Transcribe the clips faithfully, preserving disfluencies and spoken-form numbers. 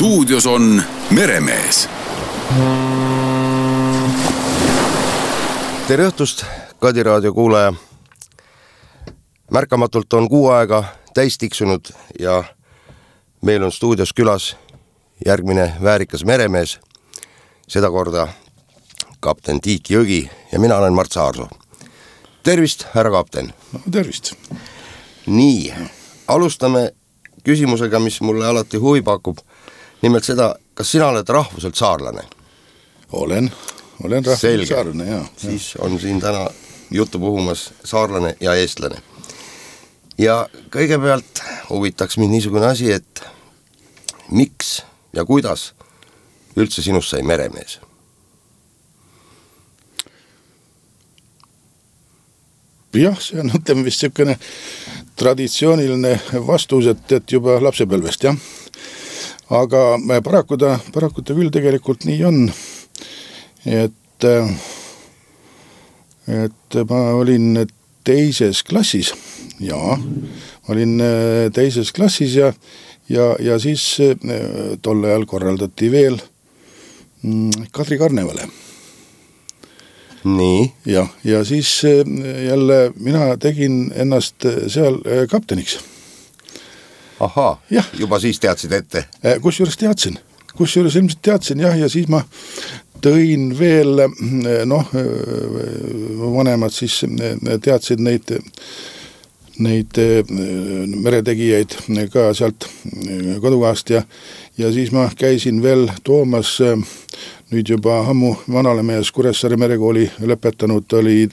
Stuudios on Meremees. Tere õhtust, Kadi raadio kuulaja. Märkamatult on kuu aega täis tiksunud ja meil on stuudios külas järgmine väärikas meremees, seda korda kapten Tiit Jõgi ja mina olen Mart Saarsoo. Tervist, härra kapten. No, tervist. Nii, alustame küsimusega, mis mulle alati huvi pakub. Nimelt seda, kas sina oled rahvuselt saarlane? Olen, olen rahvuselt saarlane, jah. Siis on siin täna juttu puhumas saarlane ja eestlane. Ja kõigepealt huvitaks mind niisugune asi, et miks ja kuidas üldse sinust sai meremees? Jah, see on, ütleme vist niisugune traditsiooniline vastus, et, et juba lapsepõlvest, jah. Aga paraku ta, paraku ta küll tegelikult nii on, et, et ma olin teises klassis, jaa, ma olin teises klassis ja, ja, ja siis tol ajal korraldati veel Kadri karnevale. Nii. Ja, ja siis jälle mina tegin ennast seal kapteniks. Ahaa, jah. Juba siis teadsid ette? Kus juures teadsin, kus juures ilmselt teadsin, jah, ja siis ma tõin veel, noh, vanemad siis teadsid neid, neid meretegijaid ka sealt kodukohast ja, ja siis ma käisin veel toomas nüüd juba ammu vanale mees Kuressaare merekooli lõpetanud oli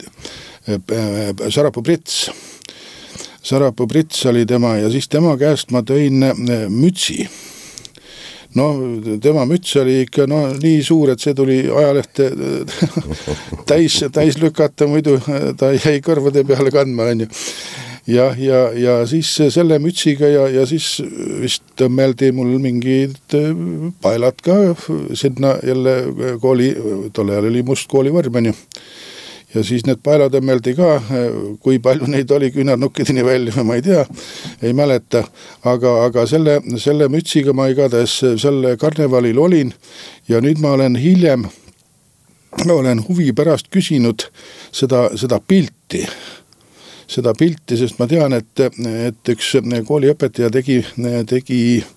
Sarapuu Brits. Sarapuu Brits oli tema ja siis tema käest ma tõin mütsi. No tema müts oli ikka no, nii suur, et see tuli ajalehte täis, täis lükata, muidu ta jäi kõrvade peale kandma. Ja, ja, ja siis selle mütsiga ja, ja siis vist tõmmeldi mul mingid paelad ka sinna jälle kooli, tolle ajal oli must koolivõrm. Ja siis need paelad tõmmeldi ka, kui palju neid oli küünarnukkideni välja, ma ei tea, ei mäleta, aga, aga selle, selle mütsiga ma igatahes selle karnevalil olin ja nüüd ma olen hiljem, olen huvi pärast küsinud seda, seda pilti, seda pilti, sest ma tean, et, et üks kooliõpetaja tegi, tegi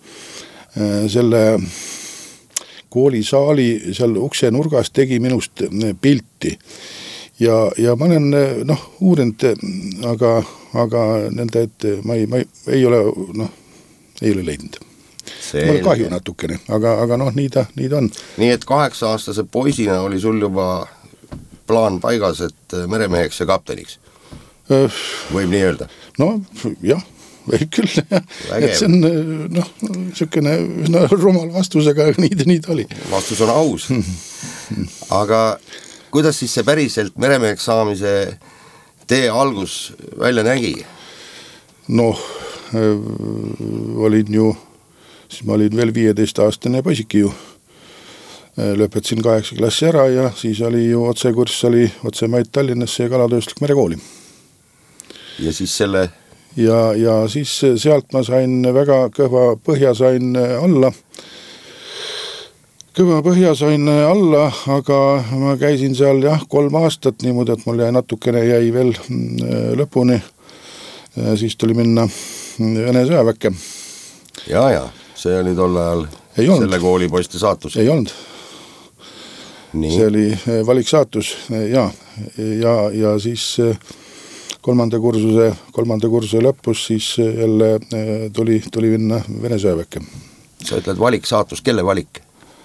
selle koolisaali seal ukse nurgas tegi minust pilti. Ja, ja ma olen noh, uurinud, aga, aga nende, et ma ei, ma ei, ei ole, noh, ei ole leidnud. Ma olen kahju natukene, aga, aga noh, nii ta, nii ta on. Nii et kaheksa-aastase poisina oli sul juba plaan paigas, et meremeheks ja kapteniks? Võib nii öelda? No jah, võib küll. Et see on noh, niisugune no, rumal vastus, aga nii, nii ta oli. Vastus on aus. Aga kuidas siis see päriselt meremeheks saamise tee algus välja nägi? Noh, olin ju, siis ma olin veel viieteist-aastane poisiki ju. Lõpetasin kaheksa klassi ära ja siis oli ju otsekurss, oli otse Mait Tallinnasse ja kalatööslik merekooli. Ja siis selle? Ja, ja siis sealt ma sain väga kõva põhja sain alla. Kõva põhja sain alla, aga ma käisin seal jah kolm aastat niimoodi, et mul jäi natukene jäi veel lõpuni. Siis tuli minna Vene sõjaväkke. Ja, ja, see oli tol ajal selle kooli poiste saatus. Ei olnud. Nii. See oli valik saatus ja, ja, ja siis kolmanda kursuse, kolmanda kursuse lõpus siis jälle tuli, tuli minna Vene sõjaväkke. Sa ütled valik saatus, kelle valik?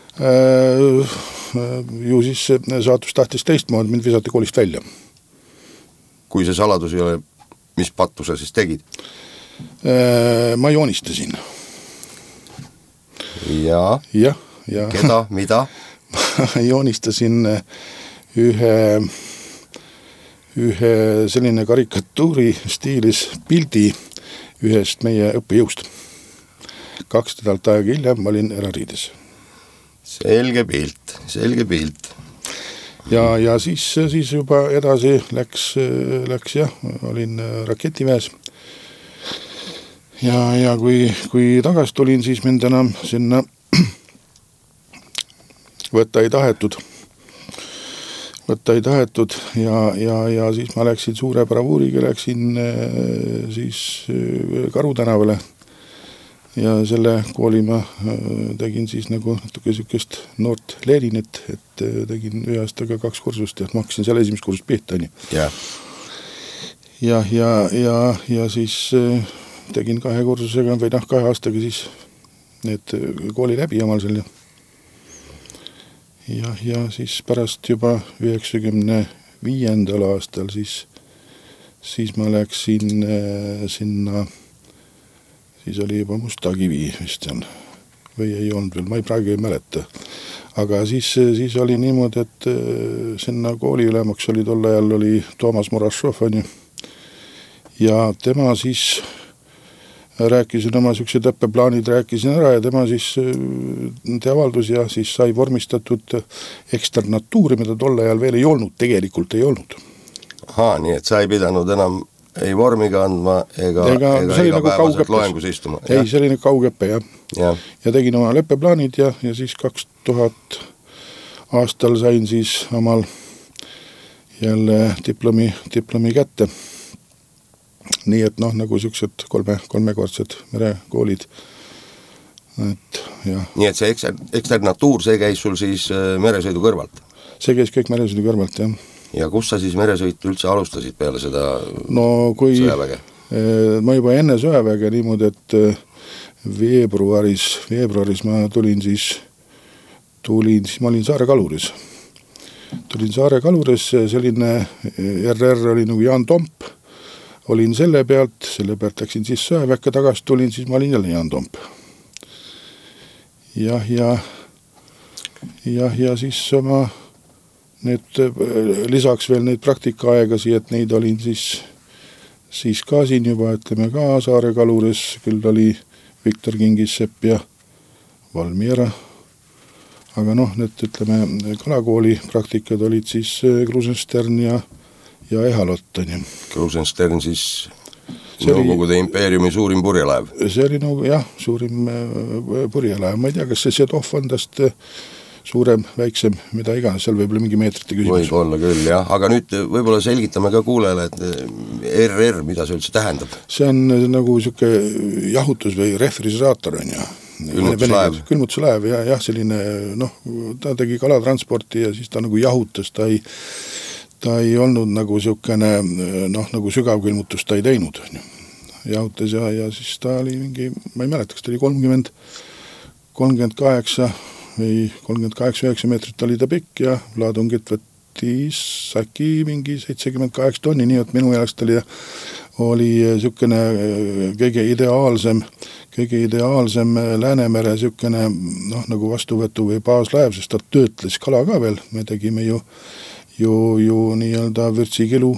Ju siis saatus tahtis teistmoodi, mind visati koolist välja. Kui see saladus ei ole, mis pattu sa siis tegid? Ma joonistasin. Ja? Ja, ja. Keda, mida? Ma joonistasin ühe ühe selline karikatuuri stiilis pildi ühest meie õppejõust. Kaks nädalat aega hiljem ma olin erariides. Selge pilt, selge pilt. Ja, ja siis, siis juba edasi läks, läks jah, olin raketiväes. Ja, ja kui, kui tagasi tulin, siis mind enam sinna võtta ei tahetud, võtta ei tahetud ja, ja, ja siis ma läksin suure bravuuriga, läksin siis Karu tänavale ja selle kooli ma tegin siis nagu natuke sükest noort Leninit, et tegin ühe aastaga kaks kursust ja ma hakkasin seal esimest kursust pihta, on ju. Yeah. ja, ja, ja, ja siis tegin kahe kursusega või noh, kahe aastaga siis need kooli läbi omal seal ja ja, ja siis pärast juba üheksakümne viiendal aastal siis, siis ma läksin sinna, siis oli juba Mustakivi vist seal või ei olnud veel, ma ei praegu ei mäleta. Aga siis, siis oli niimoodi, et sinna kooli ülemaks oli tol ajal oli Toomas Murašov, on ju. Ja tema siis rääkisin oma siuksed õppeplaanid, rääkisin ära ja tema siis te avaldus ja siis sai vormistatud eksternatuuri, mida tolle ajal veel ei olnud, tegelikult ei olnud. Aha, nii et sa ei pidanud enam ei vormiga andma ega, ega, ega igapäevaselt nagu loengus istuma. Ei, see oli nagu kaugõppe, jah. Ja. ja tegin oma lõppeplaanid ja, ja siis kaks tuhat aastal sain siis omal jälle diplomi, diplomi kätte. Nii et noh, nagu siuksed kolme, kolmekordsed merekoolid. Et, ja. Nii et see eksternatuur, see käis sul siis meresõidu kõrvalt? See käis kõik meresõidu kõrvalt, jah. Ja kus sa siis meresõitu üldse alustasid peale seda no, kui, sõjaväge? Ma juba enne sõjaväge niimoodi, et veebruaris, veebruaris ma tulin siis, tulin, siis ma olin Saare kaluris. Tulin Saare kaluris, selline R R oli nagu Jaan Tomp. Olin selle pealt, selle pealt läksin siis sõjaväkke tagasi, tulin, siis ma olin jälle Jaan Tomp. Ja, ja, ja, ja siis oma need, lisaks veel neid praktikaaegasi, et neid olin siis, siis ka siin juba, ütleme ka Saare kaluris, küll oli Viktor Kingissepp ja Valmiera. Aga noh, need ütleme kalakooli praktikad olid siis Krusenstern ja ja Ehalott, on ju. Krusenstern siis Nõukogude impeeriumi suurim purjelaev. See oli nagu, jah, suurim purjelaev. Ma ei tea, kas see Sedov on tast suurem, väiksem, mida iganes, seal võib olla mingi meetrite küsimus. Võib olla küll, jah. Aga nüüd võib-olla selgitame ka kuulele, et R R, mida see üldse tähendab? See on nagu siuke jahutus või refriseraator, on ju. Külmutuslaev. Külmutuslaev, ja, jah, selline, noh, ta tegi kalatransporti ja siis ta nagu jahutas, ta ei ta ei olnud nagu siukene, noh, nagu sügavkülmutus ta ei teinud. Jahutas ja, ja siis ta oli mingi, ma ei mäleta, kas ta oli kolmkümmend, kolmkümmend kaheksa või kolmkümmend kaheksa üheksa meetrit oli ta pikk ja laadungit võttis äkki mingi seitsekümmend kaheksa tonni, nii et minu jaoks ta oli, oli siukene kõige ideaalsem, kõige ideaalsem Läänemere siukene, noh, nagu vastuvõtu või baaslaev, sest ta töötles kala ka veel, me tegime ju ju, ju nii-öelda vürtsikilu,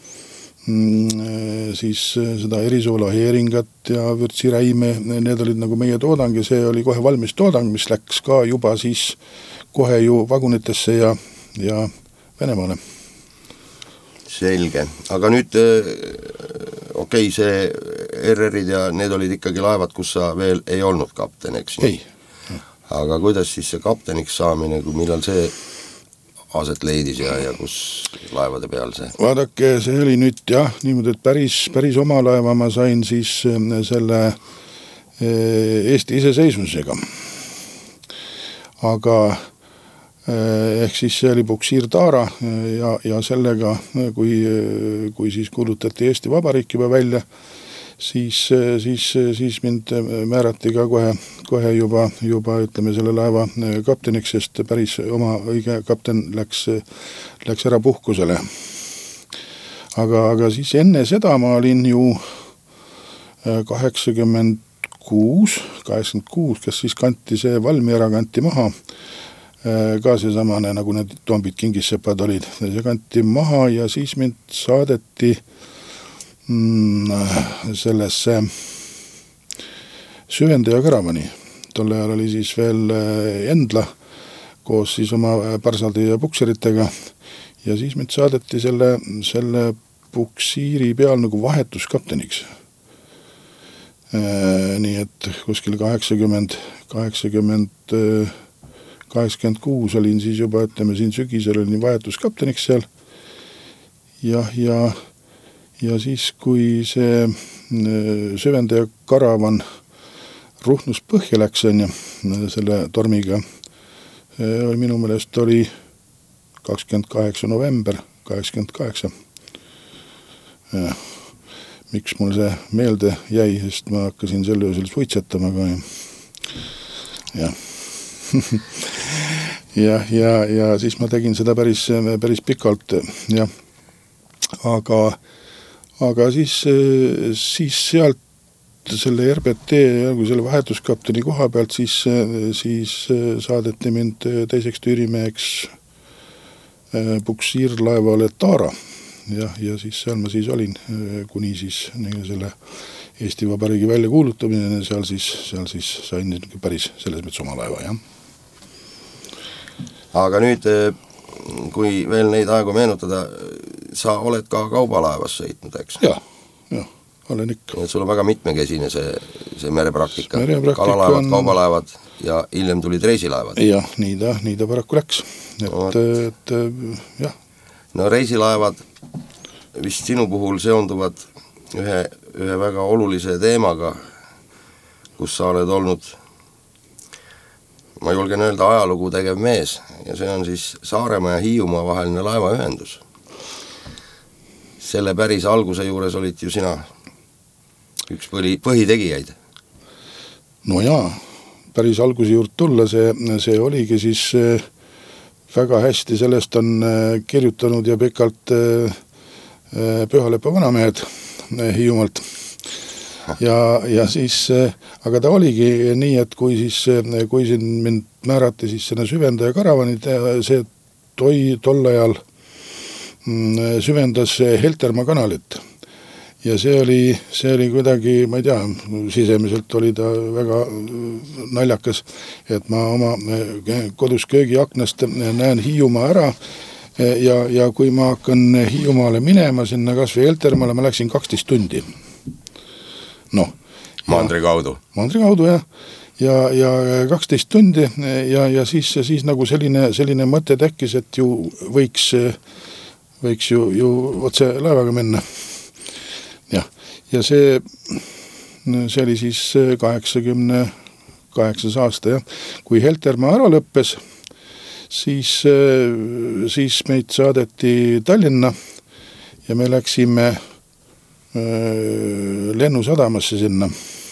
siis seda erisoola heeringat ja vürtsiräime, need olid nagu meie toodang ja see oli kohe valmis toodang, mis läks ka juba siis kohe ju vagunitesse ja, ja Venemaale. Selge, aga nüüd okei, okay, see R R-id ja need olid ikkagi laevad, kus sa veel ei olnud kapten, eks? Ei. Aga kuidas siis see kapteniks saamine, kui millal see aset leidis ja, ja kus laevade peal see? Vaadake, see oli nüüd jah, niimoodi, et päris, päris oma laeva ma sain siis selle Eesti iseseisvusega. Aga ehk siis see oli Buksiir Taara ja, ja sellega, kui, kui siis kuulutati Eesti Vabariik juba välja, siis, siis, siis mind määrati ka kohe, kohe juba, juba ütleme selle laeva kapteniks, sest päris oma õige kapten läks, läks ära puhkusele. Aga, aga siis enne seda ma olin ju kaheksakümmend kuus, kaheksakümmend kuus, kes siis kanti see Valmiera kanti maha, ka see samane, nagu need tombid Kingissepad olid, see kanti maha ja siis mind saadeti sellesse süvendaja karavani. Tolle ajal oli siis veel Endla koos siis oma parsaldi ja pukseritega ja siis mind saadeti selle, selle puksiiri peal nagu vahetuskapteniks. Nii et kuskil kaheksakümmend, kaheksakümmend kaheksakümmend kuus olin siis juba, ütleme siin sügisel olin vahetuskapteniks seal. Ja, ja, ja siis, kui see süvendaja karavan ruhnus põhja läks, on ju, selle tormiga, minu meelest oli kakskümmend kaheksa november kaheksakümmend kaheksa. Ja, miks mul see meelde jäi, sest ma hakkasin selle öösel suitsetama ka. Ja, ja, ja, ja siis ma tegin seda päris, päris pikalt. Ja. Aga, aga siis, siis sealt selle R B T, kui selle vahetuskapteni koha pealt, siis, siis saadeti mind teiseks tüürimeheks puksiirlaevale Taara. Ja, ja siis seal ma siis olin, kuni siis selle Eesti Vabariigi välja kuulutamine, seal siis, seal siis sain päris selles mõttes oma laeva, jah. Aga nüüd, kui veel neid aegu meenutada, sa oled ka kaubalaevas sõitnud, eks? Jah, jah, olen ikka. Et sul on väga mitmekesine see, see merepraktika, merepraktika kalalaevad, on... kaubalaevad ja hiljem tulid reisilaevad. Jah, nii ta, nii ta paraku läks. Et, no, et, jah. No reisilaevad vist sinu puhul seonduvad ühe, ühe väga olulise teemaga, kus sa oled olnud, ma julgen öelda, ajalugu tegev mees, ja see on siis Saaremaa ja Hiiumaa vaheline laevaühendus. Selle päris alguse juures olid ju sina üks põhi, põhitegijaid. No jaa, päris alguse juurde tulla, see, see oligi siis väga hästi, sellest on kirjutanud ja pikalt Pühalepa vanamehed Hiiumaalt. Ja, ja siis, aga ta oligi nii, et kui siis, kui siin mind määrati siis selle süvendaja karavanid, see toi tol ajal süvendas Heltermaa kanalit. Ja see oli, see oli kuidagi, ma ei tea, sisemiselt oli ta väga naljakas, et ma oma kodus köögiaknast näen Hiiumaa ära ja, ja kui ma hakkan Hiiumaale minema sinna kas või Heltermaale, ma läksin kaksteist tundi. No. Mandri kaudu. Mandri kaudu, jah. Ja, ja kaksteist tundi ja, ja siis, siis nagu selline, selline mõte tekkis, et ju võiks, võiks ju, ju otse laevaga minna. Ja, ja see, see oli siis kaheksakümne kaheksas aasta, jah. Kui Heltermaa ära lõppes, siis, siis meid saadeti Tallinna ja me läksime lennusadamasse sinna.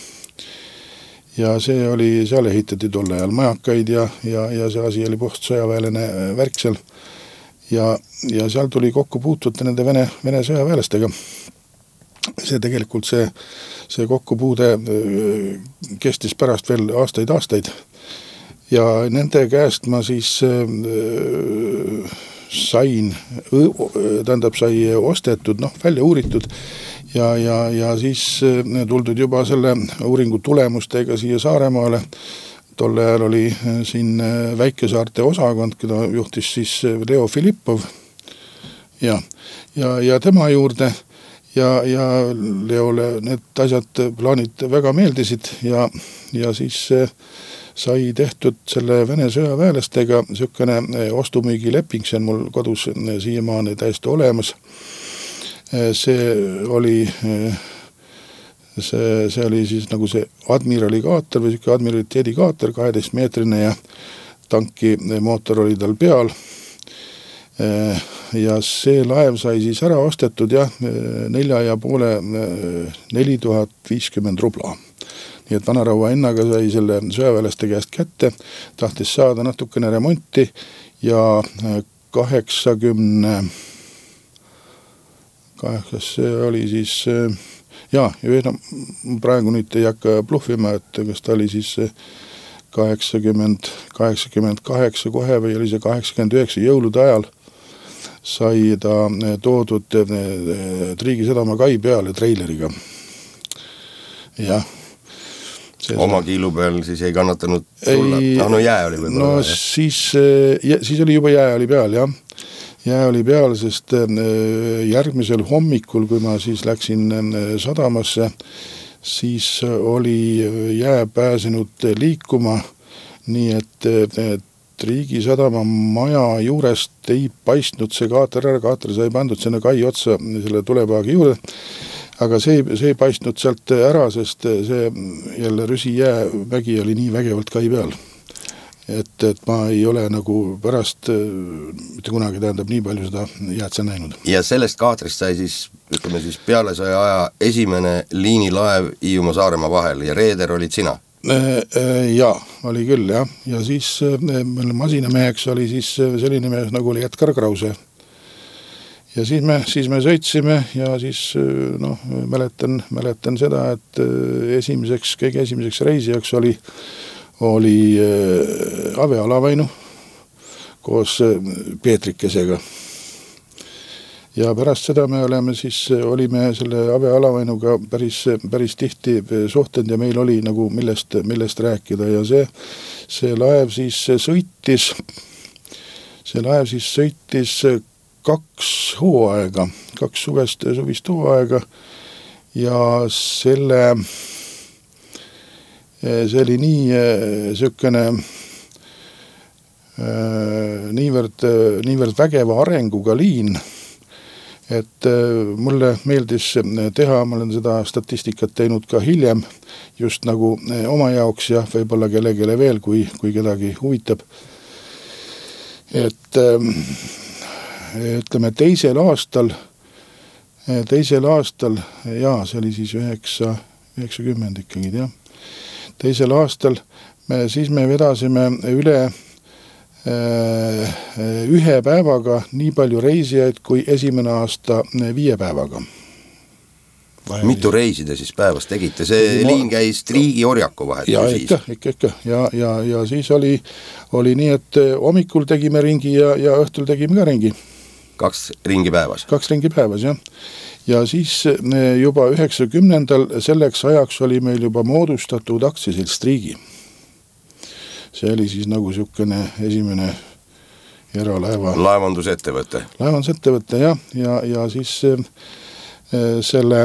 Ja see oli, seal ehitati tolle ajal majakaid ja, ja, ja see asi oli puht sõjaväeline värk seal. Ja, ja seal tuli kokku puutuda nende Vene, Vene sõjaväelastega. See tegelikult see, see kokkupuude kestis pärast veel aastaid, aastaid. Ja nende käest ma siis sain, tähendab sai ostetud, noh, välja uuritud ja, ja, ja siis tuldud juba selle uuringu tulemustega siia Saaremaale. Tolle ajal oli siin Väikesaarte osakond, keda juhtis siis Leo Filippov ja, ja, ja tema juurde ja, ja Leole need asjad, plaanid väga meeldisid ja, ja siis sai tehtud selle Vene sõjaväelastega sükene ostumüügileping, see on mul kodus siiamaani täiesti olemas. See oli, see, see oli siis nagu see admiraligaator või siuke admiraliteedigaator, kaheteist meetrine ja tanki mootor oli tal peal. Ja see laev sai siis ära ostetud ja nelja ja poole neli tuhat viiskümmend rubla. Nii et vanaraua hinnaga sai selle sõjaväelaste käest kätte, tahtis saada natukene remonti ja kaheksakümne kaheksas see oli siis, jaa, ja praegu nüüd ei hakka bluffima, et kas ta oli siis kaheksakümmend, kaheksakümmend kaheksa kohe või oli see kaheksakümmend üheksa jõulude ajal sai ta toodud Triigi-Sõdamaa kai peale treileriga. Jah. See oma kiilu peal siis ei kannatanud tulla. Ei, no, no jää oli võib-olla. No siis, siis oli juba jää oli peal, jah. Jää oli peal, sest järgmisel hommikul, kui ma siis läksin sadamasse, siis oli jää pääsenud liikuma, nii et Riigisadama maja juurest ei paistnud see kaater ära, kaater sai pandud sinna kai otsa selle tulepaagi juurde, aga see, see ei paistnud sealt ära, sest see jälle Rüsi jäämägi oli nii vägevalt kai peal. Et, et ma ei ole nagu pärast mitte kunagi tähendab nii palju seda jäätse näinud. Ja sellest kaatrist sai siis, ütleme siis peale sai aja esimene liinilaev Hiiumaa Saaremaa vahel ja reeder olid sina? Jaa, oli küll jah. Ja siis meil masinameheks oli siis selline mees nagu oli Edgar Krause. Ja siis me, siis me sõitsime ja siis noh, mäletan, mäletan seda, et esimeseks, kõige esimeseks reisijaks oli oli Ave Alavainu koos Peetrikesega. Ja pärast seda me oleme siis, olime selle Ave Alavainuga päris, päris tihti suhtenud ja meil oli nagu millest, millest rääkida ja see, see laev siis sõitis, see laev siis sõitis kaks hooaega, kaks suvest, suvist hooaega ja selle see oli nii sükene niivõrd, niivõrd vägeva arenguga liin, et mulle meeldis teha, ma olen seda statistikat teinud ka hiljem, just nagu oma jaoks ja võib-olla kellegele veel, kui, kui kedagi huvitab. Et ütleme teisel aastal, teisel aastal, jaa, see oli siis üheksa, üheksakümmend ikkagi, jah. Teisel aastal me, siis me vedasime üle ühe päevaga nii palju reisijaid kui esimene aasta viie päevaga. Vahe Mitu oli... reisi te siis päevas tegite? See no, liin käis Triigi Orjaku vahet. Ja ikka, ikka, ikka. Ja, ja, ja siis oli, oli nii, et hommikul tegime ringi ja, ja õhtul tegime ka ringi. Kaks ringi päevas? Kaks ringi päevas, jah. Ja siis juba üheksakümnendal selleks ajaks oli meil juba moodustatud aktsiaselts Triigi. See oli siis nagu sükene esimene eralaeva. Laevandusettevõte. Laevandusettevõte, jah. Ja, ja siis selle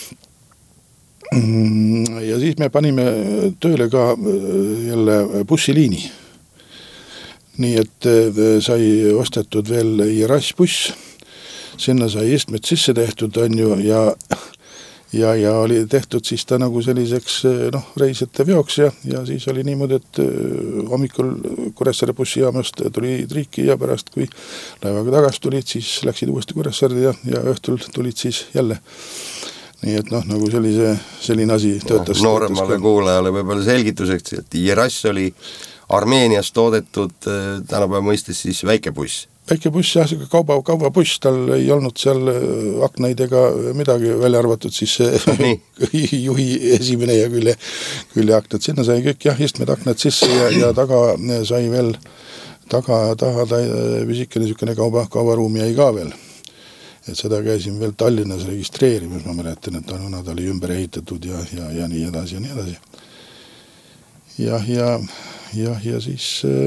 ja siis me panime tööle ka jälle bussiliini. Nii et sai ostetud veel Jerass-buss. Sinna sai istmed sisse tehtud on ju ja, ja, ja oli tehtud siis ta nagu selliseks noh, reisjate veoks ja, ja siis oli niimoodi, et hommikul Kuressaare bussijaamast tuli Triiki ja pärast kui laevaga tagasi tulid, siis läksid uuesti Kuressaare ja, ja õhtul tulid siis jälle. Nii et noh, nagu sellise, selline asi töötas. No, nooremale kuulajale võib-olla selgituseks, et Jerass oli Armeenias toodetud tänapäeva mõistes siis väike buss. Väike buss, jah, see kauba, kaubabuss, tal ei olnud seal aknaid ega midagi välja arvatud, siis juhi esimene ja külje, külje aknad. Sinna sai kõik, jah, istmed aknad sisse ja, ja taga sai veel, taga, taha ta pisikene sükene kauba, kaubaruumi jäi ka veel. Et seda käisin veel Tallinnas registreerimas, ma mäletan, et nad oli ümber ehitatud ja, ja, ja nii edasi ja nii edasi. Ja, ja, ja, ja siis...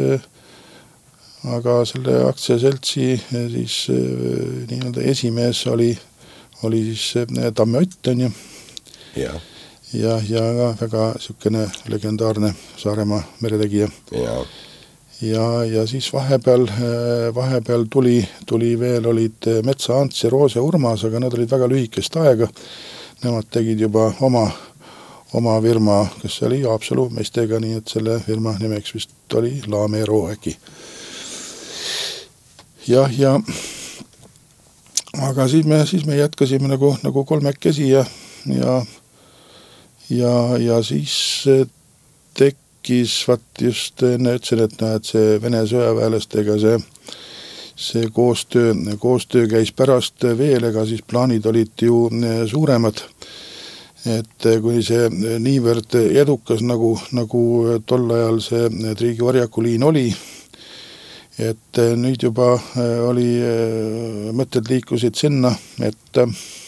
Aga selle aktsiaseltsi siis nii-öelda esimees oli, oli siis Tamme Ott on ju. Ja. Ja, ja ka väga sükene legendaarne Saaremaa meretegija. Ja. Ja, ja siis vahepeal, vahepeal tuli, tuli veel olid Metsa Ants ja Roose Urmas, aga nad olid väga lühikest aega. Nemad tegid juba oma, oma firma, kes oli Haapsalu meestega, nii et selle firma nimeks vist oli Laamero äkki. Jah, ja aga siis me, siis me jätkasime nagu, nagu kolmekesi ja, ja, ja, ja siis tekkis, vat just enne ütlesin, et, et see Vene sõjaväelastega see, see koostöö, koostöö käis pärast veel, ega siis plaanid olid ju suuremad. Et kui see niivõrd edukas nagu, nagu tol ajal see Triigi Orjaku liin oli, et nüüd juba oli, mõtted liikusid sinna, et,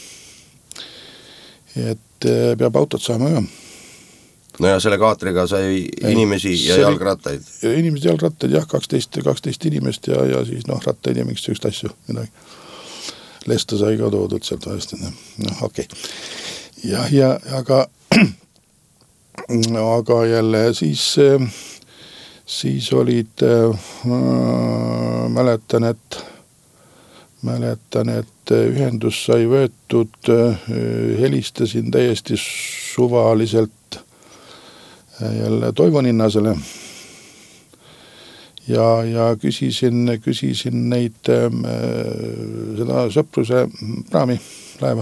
et peab autot saama ka. No ja selle kaatriga sai inimesi ja see jalgrattaid? Inimesed jalgrattaid, jah, kaksteist, kaksteist inimest ja, ja siis noh, rattaid ja mingit süüst asju, midagi. Lesta sai ka toodud sealt vahest, noh, okei. Okay. Ja, ja, aga, aga jälle siis... siis olid äh,, mäletan, et mäletan, et ühendus sai võetud, helistasin täiesti suvaliselt jälle Toivo Ninnasele ja, ja küsisin, küsisin neid seda Sõpruse praami laeva.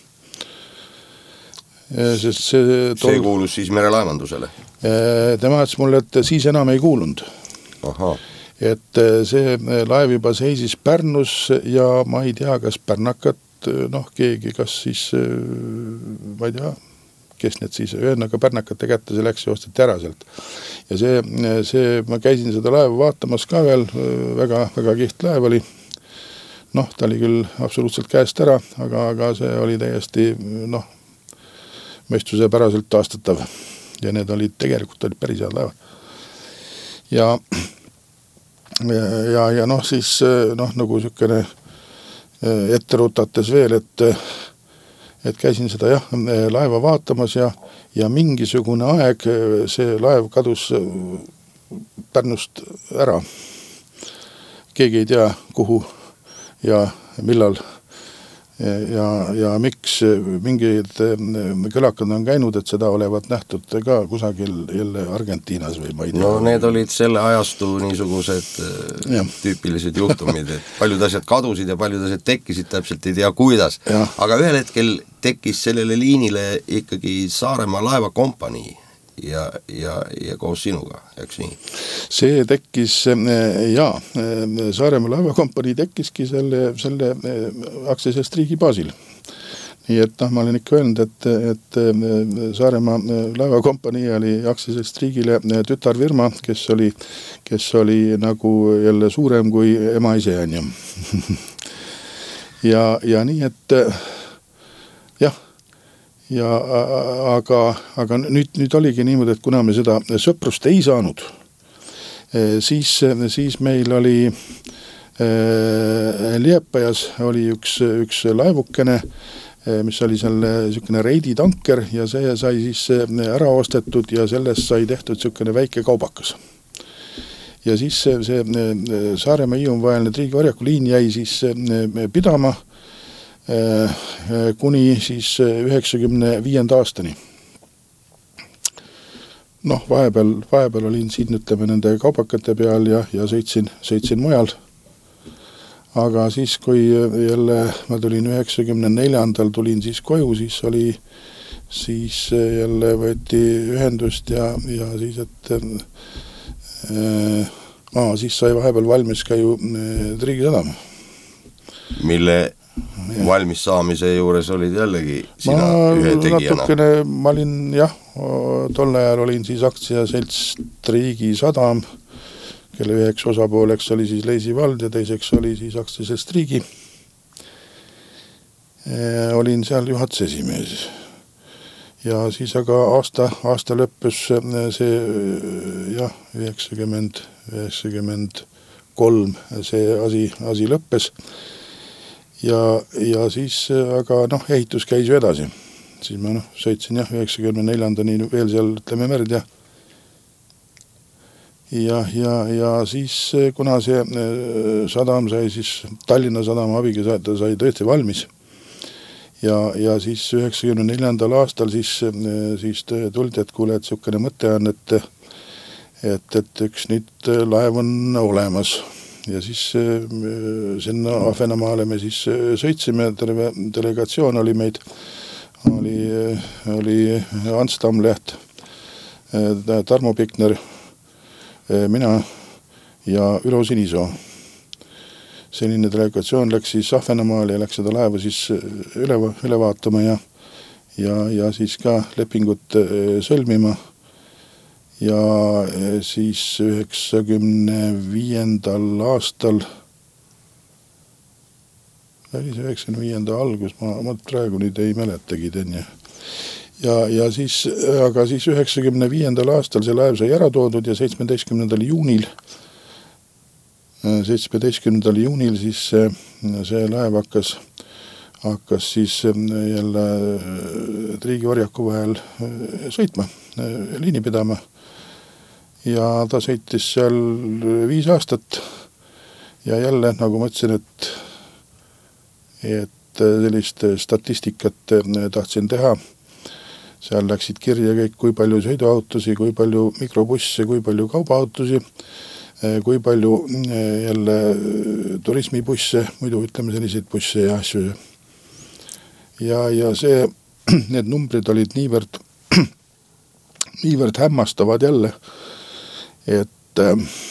Sest see, tol... see kuulus siis merelaevandusele? Tema ütles mulle, et siis enam ei kuulunud. Aha. Et see laev juba seisis Pärnus ja ma ei tea, kas pärnakat, noh keegi, kas siis, ma ei tea, kes need siis, ühendaga pärnakate kätte, see läks ja osteti ära sealt. Ja see, see, ma käisin seda laeva vaatamas ka veel, väga, väga kiht laev oli. Noh, ta oli küll absoluutselt käest ära, aga, aga see oli täiesti, noh, mõistuse päraselt taastatav. Ja need olid, tegelikult olid päris head laevad. Ja ja, ja noh, siis noh, nagu sükene ette rutates veel, et, et käisin seda jah, laeva vaatamas ja, ja mingisugune aeg see laev kadus Pärnust ära. Keegi ei tea, kuhu ja millal ja, ja miks mingid kõlakad on käinud, et seda olevat nähtud ka kusagil jälle Argentiinas või ma ei tea. No need olid selle ajastu niisugused ja. Tüüpilised juhtumid, et paljud asjad kadusid ja paljud asjad tekkisid, täpselt ei tea kuidas. Ja. Aga ühel hetkel tekkis sellele liinile ikkagi Saaremaa laevakompanii ja, ja, ja koos sinuga, eks nii? See tekkis, jaa, Saaremaa laevakompanii tekkiski selle, selle aktsiaselts riigi baasil. Nii et noh, ma olen ikka öelnud, et, et Saaremaa laevakompanii oli aktsiaselts riigile tütarfirma, kes oli, kes oli nagu jälle suurem kui ema ise on ju. ja, ja nii, et jah, ja aga, aga nüüd, nüüd oligi niimoodi, et kuna me seda Sõprust ei saanud, siis, siis meil oli Liepajas oli üks, üks laevukene, mis oli seal sükene reiditanker ja see sai siis ära ostetud ja sellest sai tehtud sükene väike kaubakas. Ja siis see, see Saaremaa Hiiumaa vaheline Triigi-Varjaku liin jäi siis pidama kuni siis üheksakümne viienda aastani. Noh, vahepeal, vahepeal olin siin, ütleme, nende kaubakate peal ja, ja sõitsin, sõitsin mujal. Aga siis, kui jälle ma tulin üheksakümne neljandal tulin siis koju, siis oli, siis jälle võeti ühendust ja, ja siis, et äh, aa, siis sai vahepeal valmis ka ju Triigi sadam. Mille ja. Valmis saamise juures olid jällegi sina ma, ühe tegijana? Natukene, ma olin, jah, tol ajal olin siis aktsiaselts Triigi sadam, kelle üheks osapooleks oli siis Leisi vald ja teiseks oli siis aktsiaselts Triigi. E, olin seal juhatuse esimees. Ja siis aga aasta, aasta lõppus see, jah, üheksakümmend, üheksakümmend kolm see asi, asi lõppes. Ja, ja siis, aga noh, ehitus käis ju edasi. Siis ma noh, sõitsin jah, üheksakümne neljandani veel seal, ütleme, merd ja ja, ja, ja siis, kuna see sadam sai siis, Tallinna sadama abiga sai, sai tõesti valmis ja, ja siis üheksakümne neljandal aastal siis, siis tuldi, et kuule, et sukene mõte on, et, et, et üks nüüd laev on olemas. Ja siis sinna Ahvenamaale me siis sõitsime, terve delegatsioon oli meid, oli, oli Ants Tamleht, Tarmo Pikner, mina ja Ülo Sinisoo. Selline delegatsioon läks siis Ahvenamaale ja läks seda laeva siis üle, üle vaatama ja, ja, ja siis ka lepingut sõlmima. Ja siis üheksakümne viiendal aastal, oli see üheksakümne viienda algus, ma, ma praegu nüüd ei mäletagi tenne. Ja, ja siis, aga siis üheksakümne viiendal aastal see laev sai ära toodud ja seitsmeteistkümnendal juunil, seitsmeteistkümnendal juunil siis see, see laev hakkas, hakkas siis jälle Triigi-Varjaku vahel sõitma, liini pidama. ja ta sõitis seal viis aastat ja jälle, nagu ma ütlesin, et, et sellist statistikat tahtsin teha. Seal läksid kirja kõik, kui palju sõiduautosi, kui palju mikrobusse, kui palju kaubaautosi, kui palju jälle turismibusse, muidu ütleme selliseid busse ja asju. Ja, ja see, need numbrid olid niivõrd, niivõrd hämmastavad jälle, et,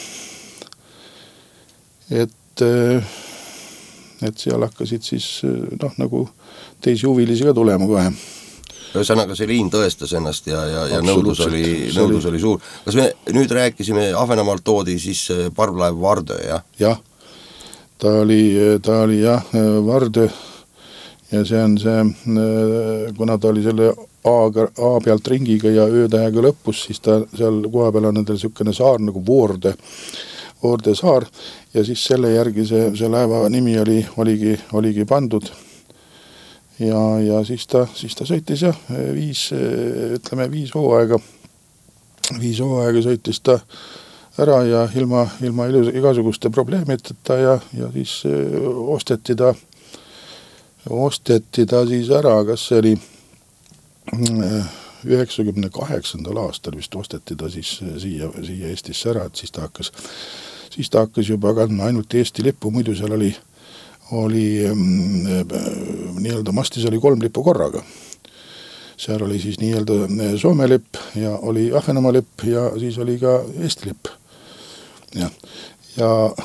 et, et seal hakkasid siis noh, nagu teisi huvilisi ka tulema kohe. Ühesõnaga see liin tõestas ennast ja, ja, ja nõudlus, oli, nõudlus oli suur. Kas me nüüd rääkisime, Ahvenamaalt toodi siis parvlaev Vardö, jah? Jah, ta oli, ta oli jah, Vardö ja see on see, kuna ta oli selle A, A pealt ringiga ja öötähega lõpus, siis ta seal koha peal on nendel sükene saar nagu Voorde, Voorde saar ja siis selle järgi see, see laeva nimi oli, oligi, oligi pandud. Ja, ja siis ta, siis ta sõitis jah, viis, ütleme viis hooaega, viis hooaega sõitis ta ära ja ilma, ilma igasuguste probleemiteta ja, ja siis osteti ta, osteti ta siis ära, kas see oli üheksakümne kaheksandal aastal vist osteti ta siis siia, siia Eestisse ära, et siis ta hakkas, siis ta hakkas juba kandma ainult Eesti lippu, muidu seal oli oli nii-öelda mastis oli kolm lippu korraga. Seal oli siis nii-öelda Soome lipp ja oli Ahvenamaa lipp ja siis oli ka Eesti lipp. Ja, ja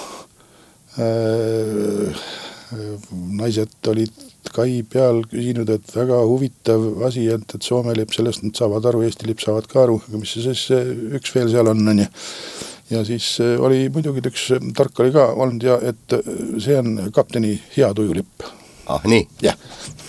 äh, naised olid kai peal küsinud, et väga huvitav asi, et, et Soome lipp, sellest nad saavad aru, Eesti lipp saavad ka aru, aga mis see siis üks veel seal on, on ja. Ja siis oli muidugi üks tark oli ka olnud ja et see on kapteni hea tujulipp. Ah, nii? Jah.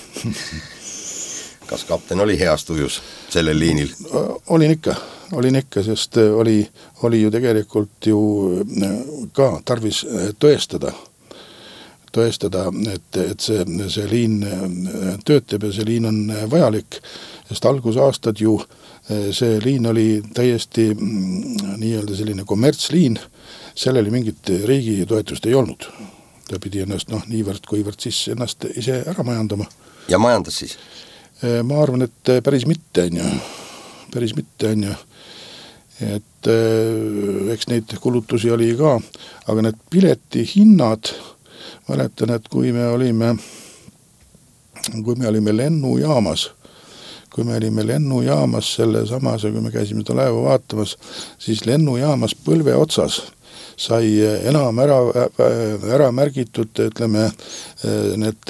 Kas kapten oli heas tujus sellel liinil? Olin ikka, olin ikka, sest oli, oli ju tegelikult ju ka tarvis tõestada, tõestada, et, et see, see liin töötab ja see liin on vajalik, sest algusaastad ju see liin oli täiesti nii-öelda selline kommertsliin, sellele mingit riigi toetust ei olnud. Ta pidi ennast noh, niivõrd, kuivõrd siis ennast ise ära majandama. Ja majandas siis? Ma arvan, et päris mitte on ju, päris mitte on ju, et eks neid kulutusi oli ka, aga need pileti hinnad, mäletan, et kui me olime, kui me olime lennujaamas, kui me olime lennujaamas selle samas, kui me käisime seda laeva vaatamas, siis lennujaamas põlve otsas sai enam ära, ära märgitud, ütleme, need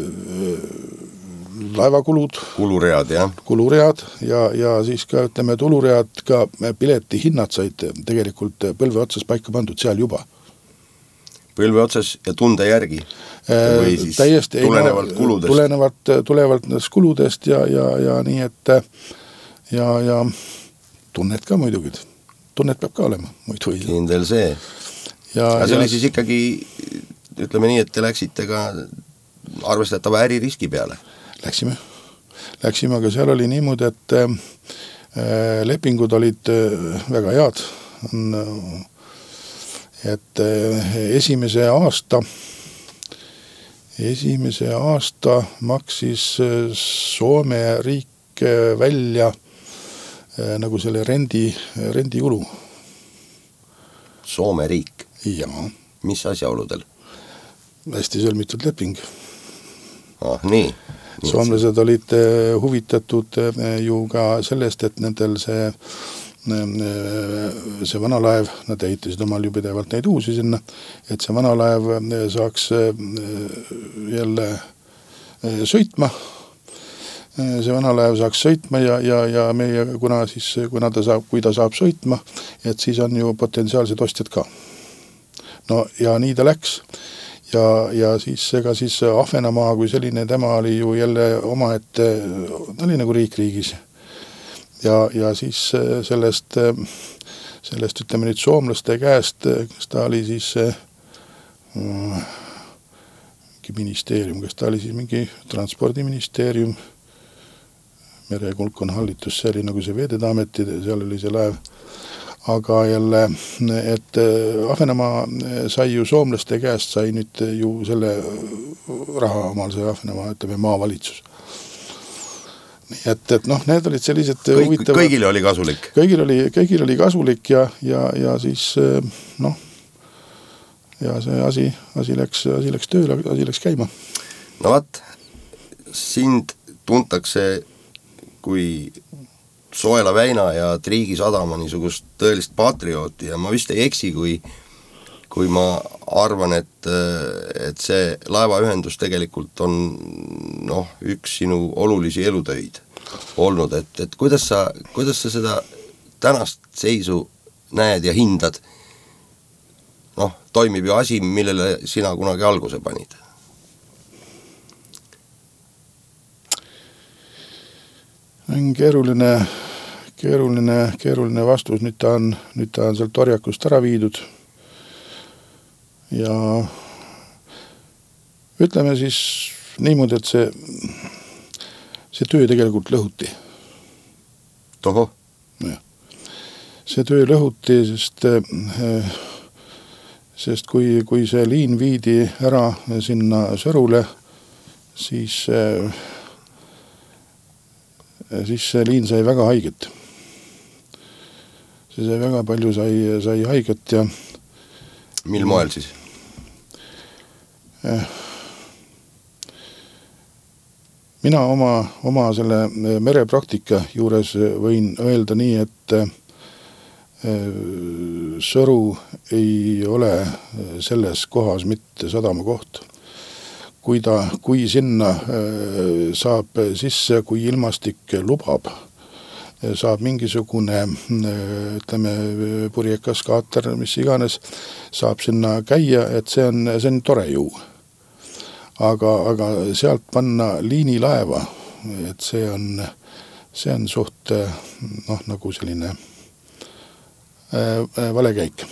laevakulud. Kuluread, jah. Kuluread ja, ja siis ka, ütleme, tuluread, ka pileti hinnad said tegelikult põlve otsas paika pandud seal juba. Põlve otsas ja tunde järgi? Või siis täiesti, tulenevalt no, kuludest? Tulenevalt, tulenevalt nendest kuludest ja, ja, ja nii, et ja, ja tunnet ka muidugi. Tunnet peab ka olema. Muidu. Kindel see. Ja, aga see ja, oli siis ikkagi, ütleme nii, et te läksite ka arvestatava äririski peale? Läksime. Läksime, aga seal oli niimoodi, et äh, lepingud olid väga head. On, et esimese aasta esimese aasta maksis Soome riik välja nagu selle rendi, rendikulu. Soome riik? Jaa. Mis asjaoludel? Hästi sõlmitud leping. Ah, nii. nii Soomlased see... olid huvitatud ju ka sellest, et nendel see see vanalaev, nad ehitasid omal ju pidevalt neid uusi sinna, et see vanalaev saaks jälle sõitma. See vanalaev saaks sõitma ja, ja, ja meie, kuna, siis, kuna ta saab, kui ta saab sõitma, et siis on ju potentsiaalsed ostjad ka. No ja nii ta läks. Ja, ja siis ega siis Ahvenamaa kui selline, tema oli ju jälle oma, et ta oli nagu riik riigis. Ja, ja siis sellest, sellest ütleme nüüd soomlaste käest, kas ta oli siis mingi ministeerium, kas ta oli siis mingi transpordiministeerium, merekulkon hallitus, see oli nagu see Veeteede Ameti, seal oli see laev, aga jälle, et Ahvenamaa sai ju soomlaste käest, sai nüüd ju selle raha omal see Ahvenamaa, ütleme, maavalitsus. Nii et, et noh, need olid sellised Kõik, huvitavad. Kõigile oli kasulik. Kõigil oli, kõigil oli kasulik ja, ja, ja siis noh, ja see asi, asi läks, asi läks tööle, asi läks käima. No vaat, sind tuntakse kui Soela väina ja Triigi sadama niisugust tõelist patriooti ja ma vist ei eksi, kui, kui ma arvan, et, et see laevaühendus tegelikult on noh, üks sinu olulisi elutöid olnud, et, et kuidas sa, kuidas sa seda tänast seisu näed ja hindad? Noh, toimib ju asi, millele sina kunagi alguse panid. On keeruline, keeruline, keeruline vastus, nüüd ta on, nüüd ta on sealt orjakust ära viidud ja ütleme siis niimoodi, et see, see töö tegelikult lõhuti. Toho. Ja. See töö lõhuti, sest, sest kui, kui see liin viidi ära sinna Sõrule, siis siis see liin sai väga haiget. See sai väga palju sai, sai haiget ja mil moel siis? Mina oma, oma selle merepraktika juures võin öelda nii, et Sõru ei ole selles kohas mitte sadama koht. Kui, ta, kui sinna saab sisse, kui ilmastik lubab, saab mingisugune, ütleme, purjekas, kaater, mis iganes, saab sinna käia, et see on, see on tore ju. Aga, aga sealt panna liinilaeva, et see on, see on suht, noh, nagu selline äh, valekäik.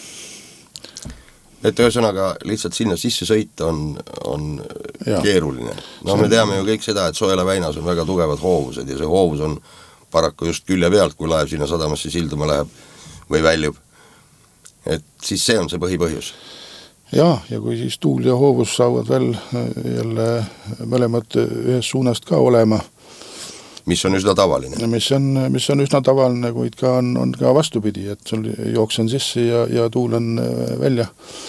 Et ühesõnaga lihtsalt sinna sisse sõita on, on keeruline. No me teame ju kõik seda, et Soela väinas on väga tugevad hoovused ja see hoovus on paraku just külje pealt, kui laev sinna sadamasse silduma läheb või väljub. Et siis see on see põhipõhjus. Ja, ja kui siis tuul ja hoovus saavad veel jälle mõlemad ühes suunast ka olema. Mis on üsna tavaline. Mis on, mis on üsna tavaline, kuid ka on, on ka vastupidi, et sul jooksen sisse ja, ja tuul on välja.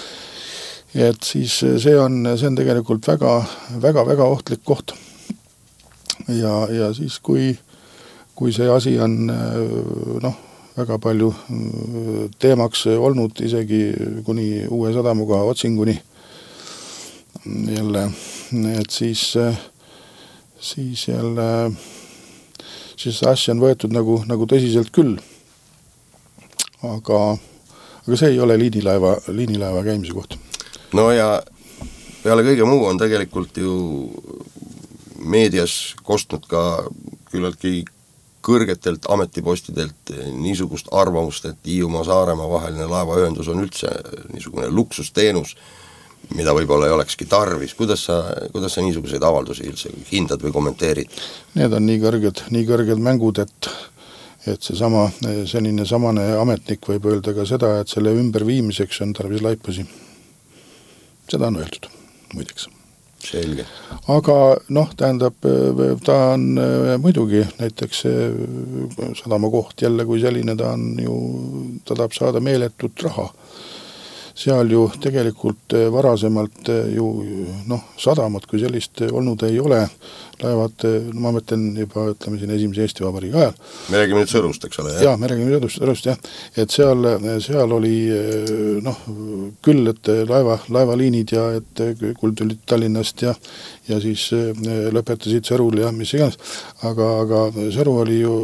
Et siis see on, see on tegelikult väga, väga, väga ohtlik koht. Ja, ja siis kui, kui see asi on noh, väga palju teemaks olnud isegi kuni uue sadamuga otsinguni jälle, et siis, siis jälle siis asja on võetud nagu, nagu tõsiselt küll. Aga, aga see ei ole liinilaeva, liinilaeva käimise koht. No ja peale kõige muu on tegelikult ju meedias kostnud ka küllaltki kõrgetelt ametipostidelt niisugust arvamust, et Hiiumaa Saaremaa vaheline laevaühendus on üldse niisugune luksusteenus, mida võib-olla ei olekski tarvis. Kuidas sa, kuidas sa niisuguseid avaldusi üldse hindad või kommenteerid? Need on nii kõrged, nii kõrged mängud, et, et see sama, selline samane ametnik võib öelda ka seda, et selle ümberviimiseks on tarvis laipasi. Seda on öeldud, muideks. Selge. Aga noh, tähendab, ta on muidugi näiteks sadama koht jälle kui selline, ta on ju, ta tahab saada meeletut raha. Seal ju tegelikult varasemalt ju noh, sadamat kui sellist olnud ei ole. Laevad, ma mõtlen juba, ütleme siin esimese Eesti Vabariigi ajal. Me räägime nüüd Sõrust, eks ole? Jah, me räägime nüüd Sõrust, jah. Et seal, seal oli noh, küll, et laeva, laevaliinid ja et küll tulid Tallinnast ja, ja siis lõpetasid Sõrul ja mis iganes. Aga, aga Sõru oli ju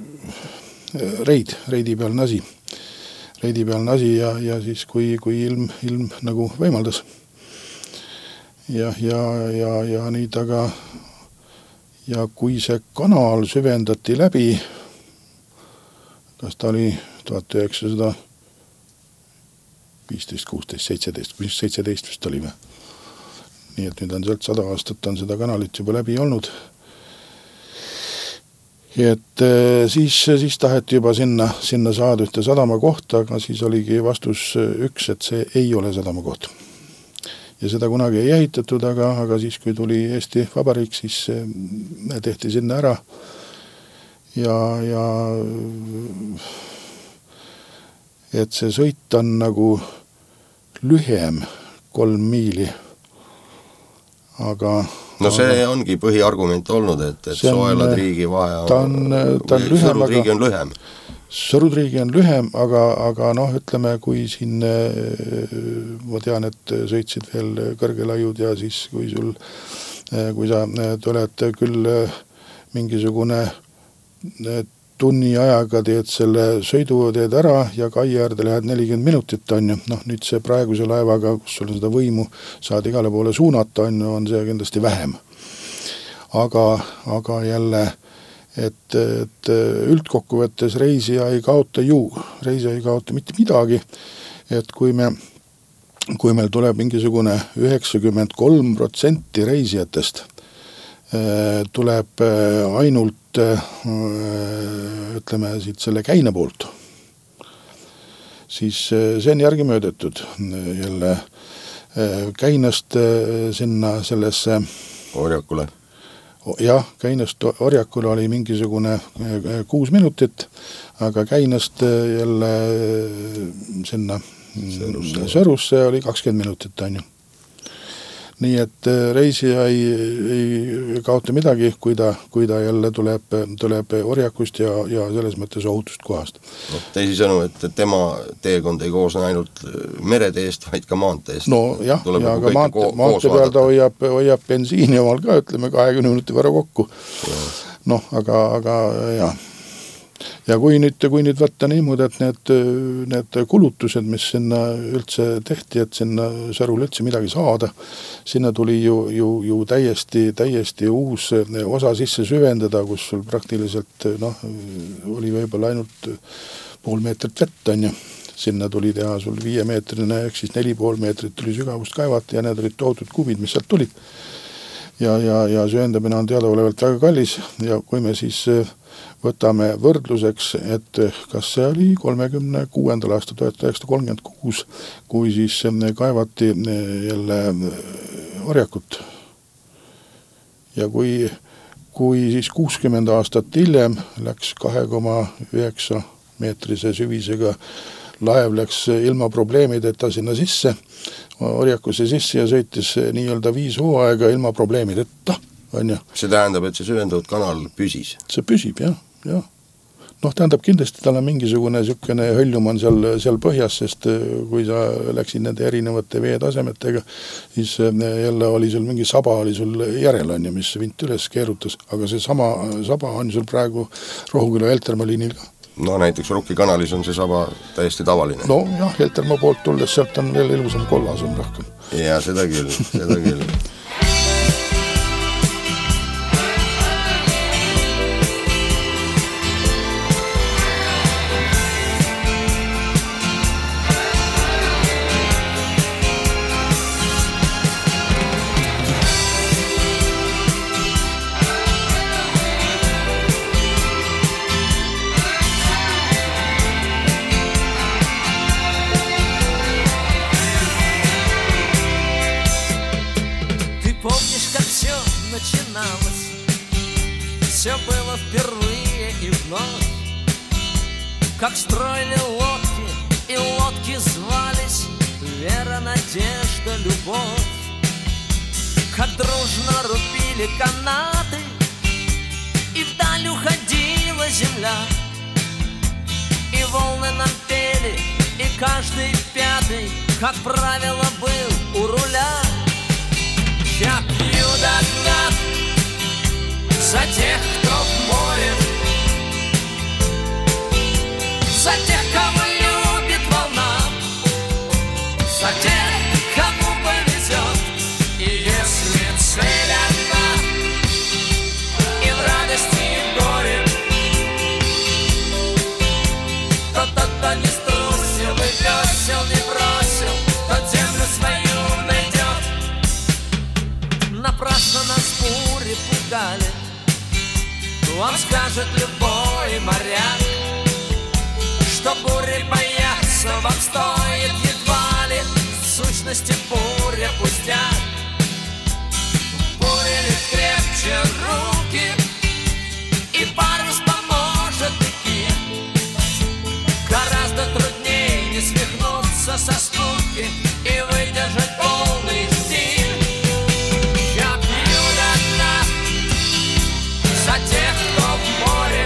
reid, reidi peal nasi. reidi peal nasi ja, ja siis kui, kui ilm, ilm nagu võimaldas. Ja, ja, ja, ja nii taga ja kui see kanal süvendati läbi, kas ta oli tuhat üheksasada viisteist, kuusteist, seitseteist, seitseteist vist oli me. Nii et nüüd on sealt sada aastat on seda kanalit juba läbi olnud. et siis, siis taheti juba sinna, sinna saada ühte sadama kohta, aga siis oligi vastus üks, et see ei ole sadama koht. Ja seda kunagi ei ehitatud, aga, aga siis, kui tuli Eesti Vabariik, siis tehti sinna ära ja, ja et see sõit on nagu lühem kolm miili, aga no see aga, ongi põhiargument olnud, et, et Soeladriigi vahe ta on, ta on lühem, Sõrudriigi on lühem. Sõrudriigi on lühem, aga, aga noh, ütleme, kui siin ma tean, et sõitsid veel kõrgelaiud ja siis kui sul, kui sa tuled küll mingisugune tunni ajaga teed selle sõidu teed ära ja kai äärde lähed nelikümmend minutit on ju, noh nüüd see praeguse laevaga, kus sul on seda võimu saad igale poole suunata on, on see kindlasti vähem. Aga, aga jälle, et, et üldkokkuvõttes reisija ei kaota ju, reisija ei kaota mitte midagi, et kui me, kui meil tuleb mingisugune üheksakümmend kolm protsenti reisijatest, tuleb ainult ütleme siit selle käine poolt, siis see on järgi möödetud jälle käinest sinna sellesse Orjakule. Jah, käinest Orjakule oli mingisugune kuus minutit, aga käinest jälle sinna Sõrusse, Sõrusse oli kakskümmend minutit on ju. Nii et reisija ei, ei kaota midagi, kui ta, kui ta jälle tuleb, tuleb Orjakust ja, ja selles mõttes ohutust kohast. No, teisisõnu, et tema teekond ei koosne ainult mereteest, vaid ka maanteest. No jah, ja aga maante, ko- maante peal ta hoiab, hoiab bensiini omal ka, ütleme kahekümne minuti võrra kokku. Ja. Noh, aga, aga jah. Ja kui nüüd, kui nüüd võtta niimoodi, et need, need kulutused, mis sinna üldse tehti, et sinna Sõrul üldse midagi saada, sinna tuli ju, ju, ju täiesti, täiesti uus osa sisse süvendada, kus sul praktiliselt noh, oli võib-olla ainult pool meetrit vett on ju. Sinna tuli teha sul viiemeetrine, ehk siis neli pool meetrit tuli sügavust kaevata ja need olid tohutud kubid, mis sealt tulid. Ja, ja, ja süvendamine on teadaolevalt väga kallis ja kui me siis võtame võrdluseks, et kas see oli kolmekümne kuuendal aasta tuhat üheksasada kolmkümmend kuus, kui siis kaevati jälle Orjakut. Ja kui, kui siis kuuskümmend aastat hiljem läks kahe koma üheksa meetrise süvisega laev läks ilma probleemideta sinna sisse, Orjakusse sisse ja sõitis nii-öelda viis hooaega ilma probleemideta. On ju. See tähendab, et see süvendatud kanal püsis? See püsib, jah, jah. Noh, tähendab kindlasti tal on mingisugune sükene höljum on seal, seal põhjas, sest kui sa läksid nende erinevate veetasemetega, siis jälle oli sul mingi saba oli sul järel on ju, mis vint üles keerutas, aga see sama saba on sul praegu Rohuküla Heltermaa liinil ka. No näiteks Rukki kanalis on see saba täiesti tavaline. No jah, Heltermaa poolt tulles sealt on veel ilusam kollasem rohkem. Ja seda küll, seda küll. Все было впервые и вновь, как строили лодки, и лодки звались вера, надежда, любовь. Как дружно рубили канаты, и вдаль уходила земля, и волны нам пели, и каждый пятый, как правило, был у руля. Я пью до дна за тех, кто в море, за тех, кого любит волна, за тех, кому повезет. И если цель одна, и в радости, и в горе, то тот, кто не струсил и весел, не бросил, тот землю свою найдет. Напрасно нас бури пугали, вам скажет любовь. свихнуться со скуки и выдержать полный стиль. Я пью до дна за тех, кто в море,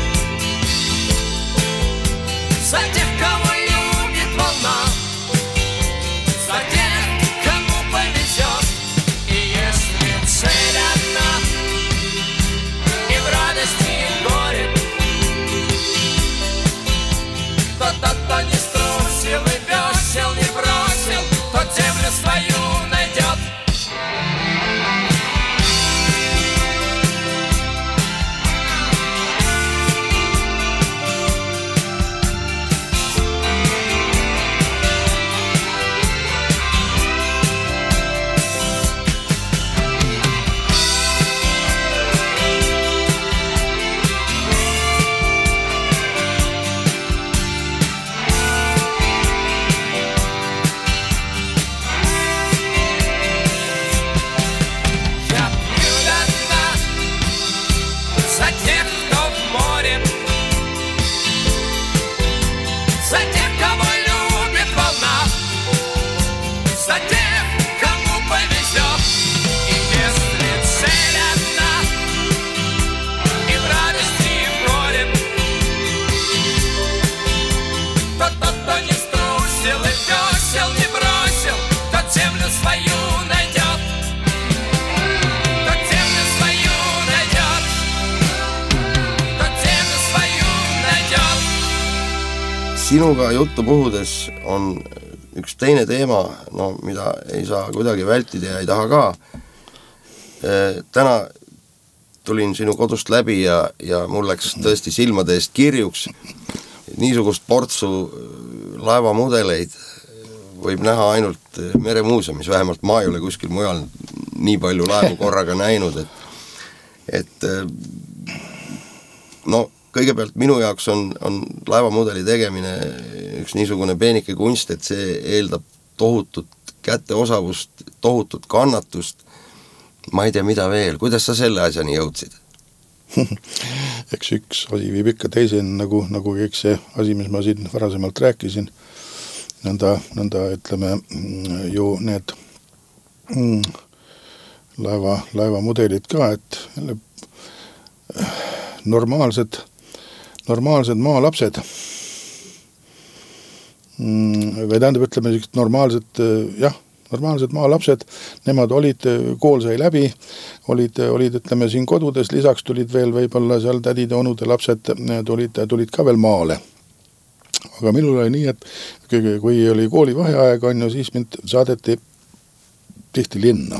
за тех, кого любит волна, за тех, кому повезет. И если цель одна, и в радости, и в горе, то тот, кто не струсил и весел, не бросил, тот землю свою найдет. Sinuga juttu puhudes on üks teine teema, no, mida ei saa kuidagi vältida ja ei taha ka. Täna tulin sinu kodust läbi ja, ja mul läks tõesti silmade eest kirjuks. Niisugust portsu laevamudeleid võib näha ainult meremuuseumis, vähemalt ma ei ole kuskil mujal nii palju laevu korraga näinud, et, et no kõigepealt minu jaoks on, on laevamudeli tegemine üks niisugune peenike kunst, et see eeldab tohutut käteosavust, tohutut kannatust. Ma ei tea, mida veel. Kuidas sa selle asjani jõudsid? Eks üks asi viib ikka teiseni, nagu, nagu kõik see asi, mis ma siin varasemalt rääkisin. Nõnda, nõnda ütleme, ju need mm, laeva, laevamudelid ka, et normaalsed normaalsed maalapsed või tähendab, ütleme, normaalsed, jah, normaalsed maalapsed, nemad olid, kool sai läbi, olid, olid, ütleme, siin kodudes, lisaks tulid veel võib-olla seal tädide, onude lapsed, tulid, tulid ka veel maale. Aga minul oli nii, et kui oli kooli vaheaeg, on ju, siis mind saadeti tihti linna.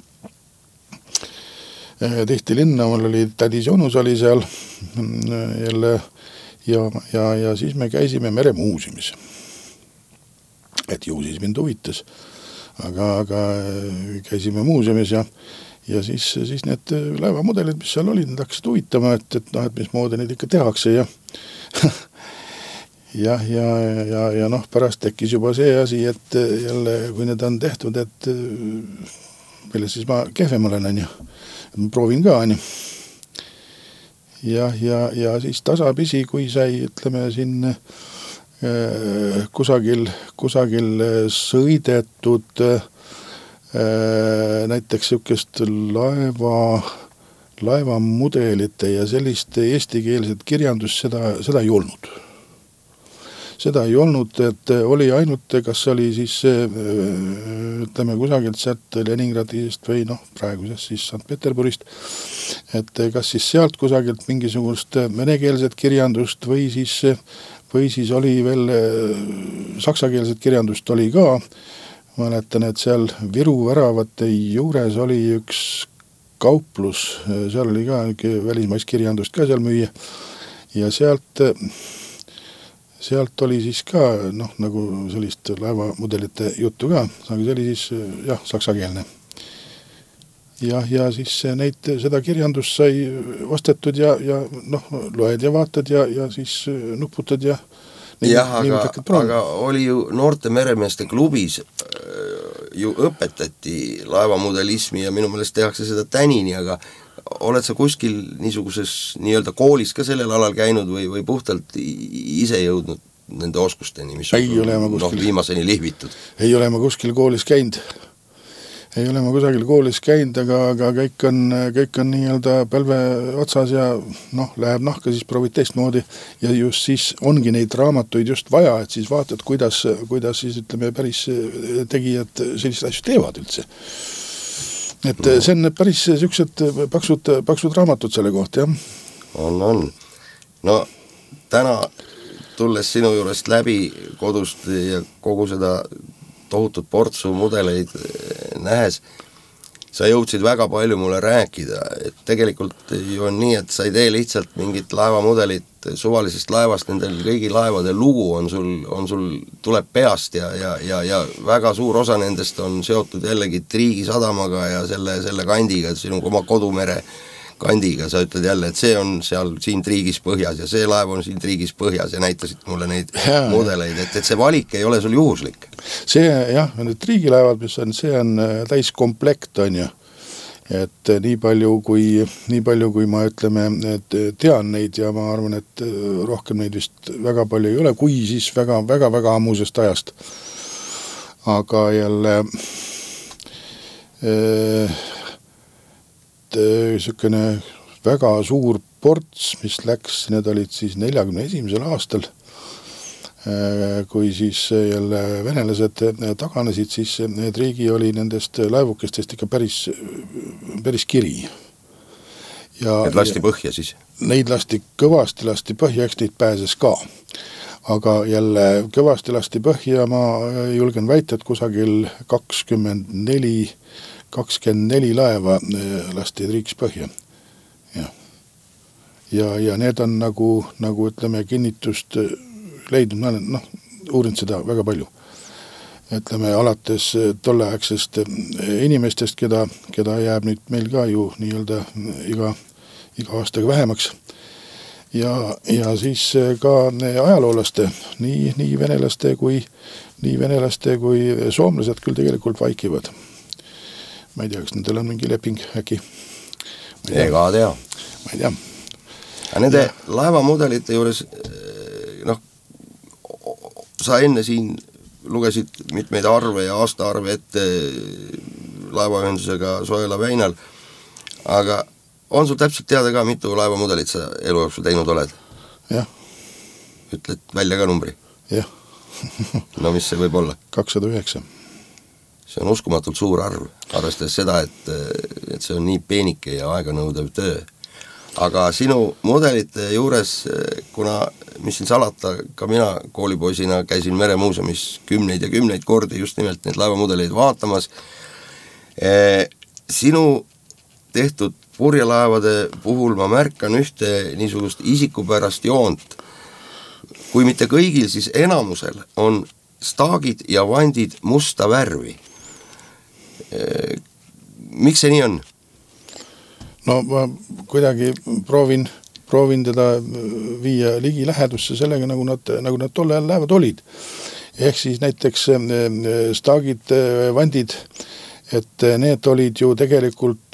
Tihti linna, mul oli tädis onus oli seal jälle ja, ja, ja siis me käisime meremuuseumis. Et ju siis mind huvitas. Aga, aga käisime muuseumis ja, ja siis, siis need laevamudelid, mis seal olid, need hakkasid huvitama, et, et, noh, et mis moodi neid ikka tehakse ja ja, ja, ja, ja noh, pärast tekkis juba see asi, et jälle, kui need on tehtud, et milles siis ma kehvem olen, on ju. Ma proovin ka, on ju. Ja, ja, ja siis tasapisi, kui sai, ütleme, siin äh, kusagil, kusagil sõidetud äh, näiteks sükest laeva, laevamudelite ja sellist eestikeelset kirjandust, seda, seda ei olnud. Seda ei olnud, et oli ainult, kas oli siis, ütleme, kusagilt sealt Leningradist või noh, praegusest siis Sankt Peterburist, et kas siis sealt kusagilt mingisugust venekeelset kirjandust või siis, või siis oli veel saksakeelset kirjandust oli ka. Mäletan, et seal Viru väravate juures oli üks kauplus, seal oli ka välismaist kirjandust ka seal müüa ja sealt Sealt oli siis ka, noh, nagu sellist laevamudelite juttu ka, aga see oli siis, jah, saksakeelne. Ja, ja siis neid, seda kirjandust sai ostetud ja, ja noh, loed ja vaatad ja, ja siis nuputad ja... Jah, aga, aga oli ju noorte meremeeste klubis ju õpetati laevamudelismi ja minu meelest tehakse seda tänini, aga oled sa kuskil niisuguses nii-öelda koolis ka sellel alal käinud või, või puhtalt ise jõudnud nende oskusteni, mis ei on ole ma noh, kuskil, viimaseni lihvitud? Ei ole ma kuskil koolis käinud. Ei ole ma kusagil koolis käinud, aga, aga kõik on, kõik on nii-öelda pälve otsas ja noh, läheb nahka, siis proovid teistmoodi ja just siis ongi neid raamatuid just vaja, et siis vaatad, kuidas, kuidas siis ütleme päris tegijad sellised asju teevad üldse. Et no. See on päris siuksed paksud, paksud raamatud selle kohta, jah. On, on. No täna tulles sinu juurest läbi kodust ja kogu seda tohutut portsu mudeleid nähes, sa jõudsid väga palju mulle rääkida, et tegelikult ju on nii, et sa ei tee lihtsalt mingit laevamudelit suvalisest laevast, nendel kõigi laevade lugu on sul, on sul tuleb peast ja, ja, ja, ja väga suur osa nendest on seotud jällegi Triigi sadamaga ja selle, selle kandiga, sinu oma kodumere kandiga, sa ütled jälle, et see on seal siin Triigis põhjas ja see laev on siin Triigis põhjas ja näitasid mulle neid ja, mudeleid, et, et see valik ei ole sul juhuslik. See jah, need Triigilaevad, mis on, see on täis komplekt, on ju. Et nii palju, kui, nii palju, kui ma ütleme, et tean neid ja ma arvan, et rohkem neid vist väga palju ei ole, kui siis väga, väga, väga ammusest ajast. Aga jälle äh, niisugune väga suur ports, mis läks, need olid siis neljakümne esimesel aastal, kui siis jälle venelased taganesid, siis need riigi oli nendest laevukestest ikka päris, päris kiri. Ja, et lasti põhja siis? Neid lasti kõvasti lasti põhja, eks neid pääses ka. Aga jälle kõvasti lasti põhja, ma julgen väita, et kusagil kakskümmend neli, kakskümmend neli laeva lasti Triigis põhja. Ja, ja, ja need on nagu, nagu ütleme kinnitust leidnud, ma olen noh, uurinud seda väga palju. Ütleme, alates tolleaegsest inimestest, keda, keda jääb nüüd meil ka ju nii-öelda iga, iga aastaga vähemaks. Ja, ja siis ka ajaloolaste, nii, nii venelaste kui, nii venelaste kui soomlased küll tegelikult vaikivad. Ma ei tea, kas nendel on mingi leping äkki? Ega tea. Ma ei tea. Aga nende ja. Laevamudelite juures, noh, sa enne siin lugesid mitmeid arve ja aastaarve ette laevaühendusega Soela Väinal, aga on sul täpselt teada ka, mitu laevamudelit sa elu jooksul teinud oled? Jah. Ütled välja ka numbri? Jah. No mis see võib olla? kakssada üheksa. See on uskumatult suur arv, arvestades seda, et, et see on nii peenike ja aeganõudev töö. Aga sinu mudelite juures, kuna, mis siin salata, ka mina koolipoisina käisin Meremuuseumis kümneid ja kümneid kordi just nimelt neid laevamudeleid vaatamas, e, sinu tehtud purjelaevade puhul ma märkan ühte niisugust isikupärast joont. Kui mitte kõigil, siis enamusel on staagid ja vandid musta värvi. E, miks see nii on? No ma kuidagi proovin, proovin teda viia ligi lähedusse sellega, nagu nad, nagu nad tolle ajal lähevad olid. Ehk siis näiteks staagid, vandid, et need olid ju tegelikult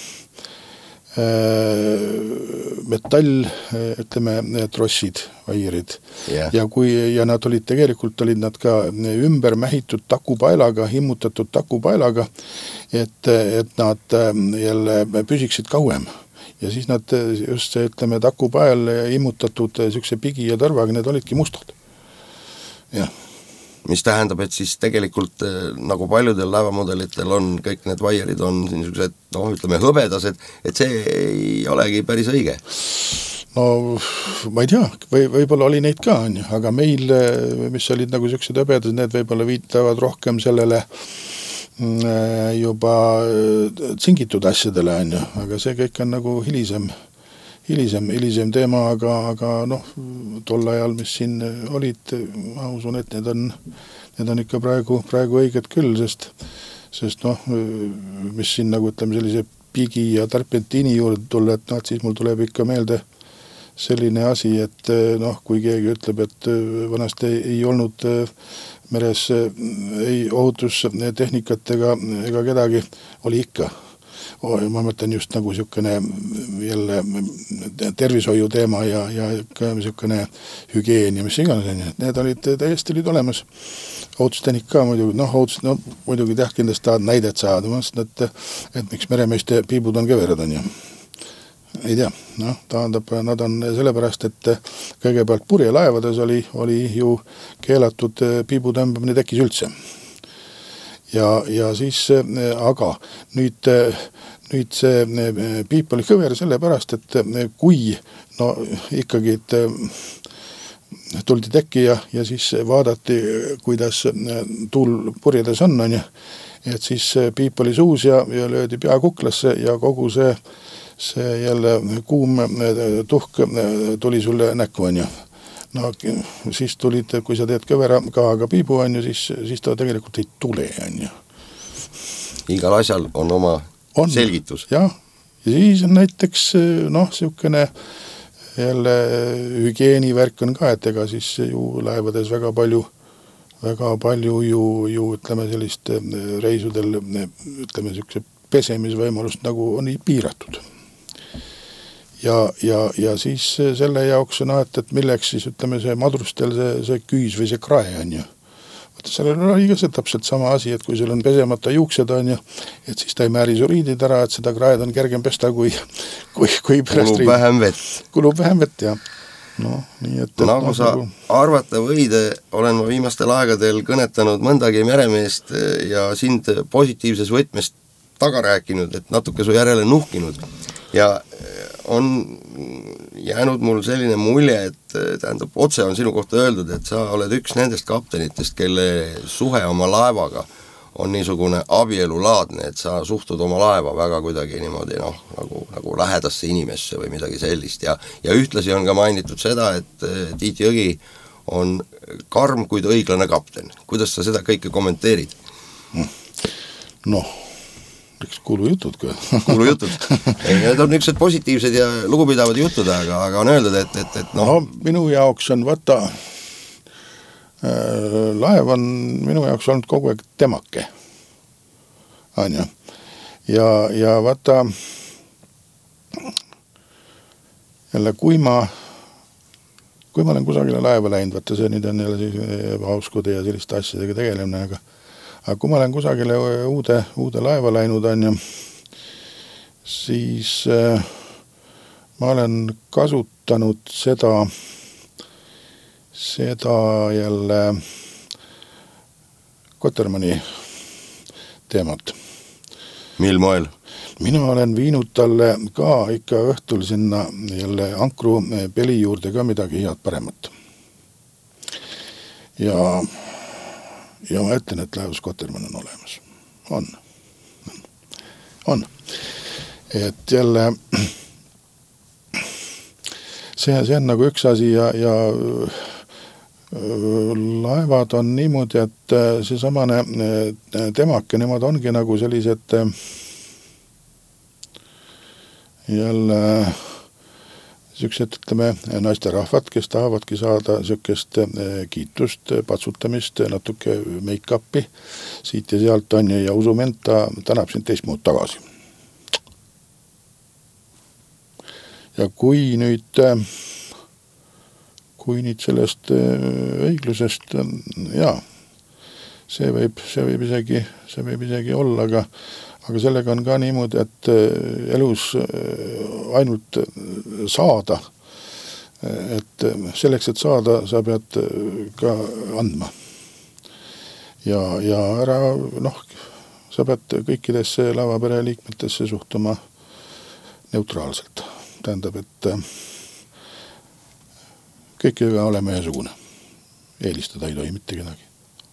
metall, ütleme, trossid, vairid. Yeah. Ja, kui, ja nad olid tegelikult, olid nad ka ümber mähitud takupaelaga, himmutatud takupaelaga, et, et nad jälle püsiksid kauem. Ja siis nad just see, ütleme, takupael himmutatud siukse pigi ja tõrvaga, need olidki mustad. Jah. Mis tähendab, et siis tegelikult nagu paljudel laevamudelitel on, kõik need vaierid on niisugused, noh, ütleme hõbedased, et see ei olegi päris õige. No ma ei tea, või, võib-olla oli neid ka, aga meil, mis olid nagu niisugused hõbedased, need võib-olla viitavad rohkem sellele juba tsingitud asjadele, aga see kõik on nagu hilisem, hilisem, hilisem teema, aga, aga noh, tol ajal, mis siin olid, ma usun, et need on, need on ikka praegu, praegu õiged küll, sest, sest noh, mis siin nagu ütleme sellise pigi ja tarpentiini juurde tulla, et noh, et siis mul tuleb ikka meelde selline asi, et noh, kui keegi ütleb, et vanasti ei, ei olnud meres ei ohutustehnikat ega, ega kedagi, oli ikka. ma mõtlen just nagu niisugune jälle tervishoiu teema ja, ja ka niisugune hügieen ja mis iganes, need olid täiesti olid olemas. Ohutustehnik ka muidugi, noh, ohutus, no muidugi jah, kindlasti tahad näidet saada, ma mõtlen, et, et miks meremeeste piibud on keverad, on ju. Ei tea, noh, taandab, nad on sellepärast, et kõigepealt purjelaevades oli, oli ju keelatud piibu tõmbamine tekkis üldse. Ja, ja siis, aga nüüd, nüüd see piip oli kõver sellepärast, et kui no ikkagi, et tuldi tekki ja, ja siis vaadati, kuidas tuul purjedes on, on ja, et siis piip oli suus ja, ja löödi pea kuklasse ja kogu see see jälle kuum tuhk tuli sulle näkku, on ju. No siis tulid, kui sa teed kõvera kahaga piibu, on ju, siis, siis ta tegelikult ei tule, on ju. Igal asjal on oma on, selgitus. Jah, ja siis on näiteks, noh, siukene jälle hügieenivärk on ka, et ega siis ju laevades väga palju, väga palju ju, ju ütleme sellist reisudel, ütleme siukse pesemisvõimalust nagu on piiratud. Ja, ja, ja siis selle jaoks on, et, et milleks siis ütleme see madrustel see, see küüs või see krae on ju. Võtta sellel oli ka see täpselt sama asi, et kui sul on pesemata juuksed on ju, et siis ta ei määri suriidid ära, et seda kraed on kergem pesta kui, kui, kui pärast kulub riid. vähem vett. Kulub vähem vett, jah. No, nii et, nagu no, sa nagu... arvata võid, olen ma viimastel aegadel kõnetanud mõndagi meremeest ja sind positiivses võtmes taga rääkinud, et natuke su järele nuhkinud ja on jäänud mul selline mulje, et tähendab, otse on sinu kohta öeldud, et sa oled üks nendest kaptenitest, kelle suhe oma laevaga on niisugune abielulaadne, et sa suhtud oma laeva väga kuidagi niimoodi, noh, nagu, nagu lähedasse inimesse või midagi sellist ja, ja ühtlasi on ka mainitud seda, et Tiit Jõgi on karm, kuid õiglane kapten. Kuidas sa seda kõike kommenteerid? Noh, eks kuulujutud ka. Kuulujutud. Need on niisugused positiivsed ja lugupidavad jutud, aga, aga on öeldud, et, et, et noh. no minu jaoks on vaata, laev on minu jaoks olnud kogu aeg temake. On ju. Ja, ja vaata, jälle kui ma, kui ma olen kusagile laeva läinud, vaata see nüüd on jälle siis hauskude ja selliste asjadega tegelemine, aga Aga kui ma olen kusagile uude, uude laeva läinud, on ju, siis äh, ma olen kasutanud seda, seda jälle Kotermanni teemat. Mil moel? Mina olen viinud talle ka ikka õhtul sinna jälle ankru peli juurde ka midagi head paremat. Ja Ja ma ütlen, et laevas Kotermann on olemas. On. On. Et jälle see, see on nagu üks asi ja, ja laevad on niimoodi, et see samane temake, nemad ongi nagu sellised jälle niisugused, ütleme, naisterahvad, kes tahavadki saada niisugust kiitust, patsutamist, natuke make-upi siit ja sealt on ja usument, ta tänab sind teistmood tagasi. Ja kui nüüd, kui nüüd sellest õiglusest, jaa, see võib, see võib isegi, see võib isegi olla, aga aga sellega on ka niimoodi, et elus ainult saada, et selleks, et saada, sa pead ka andma. Ja, ja ära, noh, sa pead kõikidesse laevapere liikmetesse suhtuma neutraalselt. Tähendab, et kõikidega oleme ühesugune. Eelistada ei tohi mitte kedagi.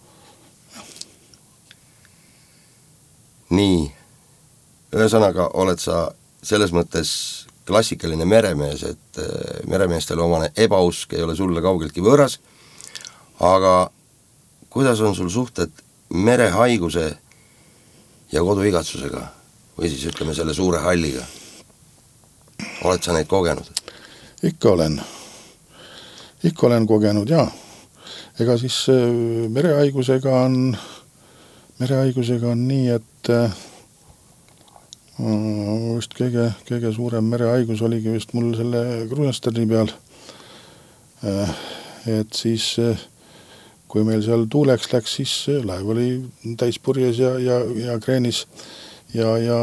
Nii. Ühesõnaga oled sa selles mõttes klassikaline meremees, et meremeestele omane ebausk ei ole sulle kaugeltki võõras, aga kuidas on sul suhted merehaiguse ja koduigatsusega või siis ütleme selle suure halliga? Oled sa neid kogenud? Ikka olen. Ikka olen kogenud, jaa. Ega siis merehaigusega on, merehaigusega on nii, et vist kõige, kõige suurem merehaigus oligi vist mul selle Krusensterni peal. Et siis, kui meil seal tuuleks läks, siis laev oli täis purjes ja, ja, ja kreenis ja, ja,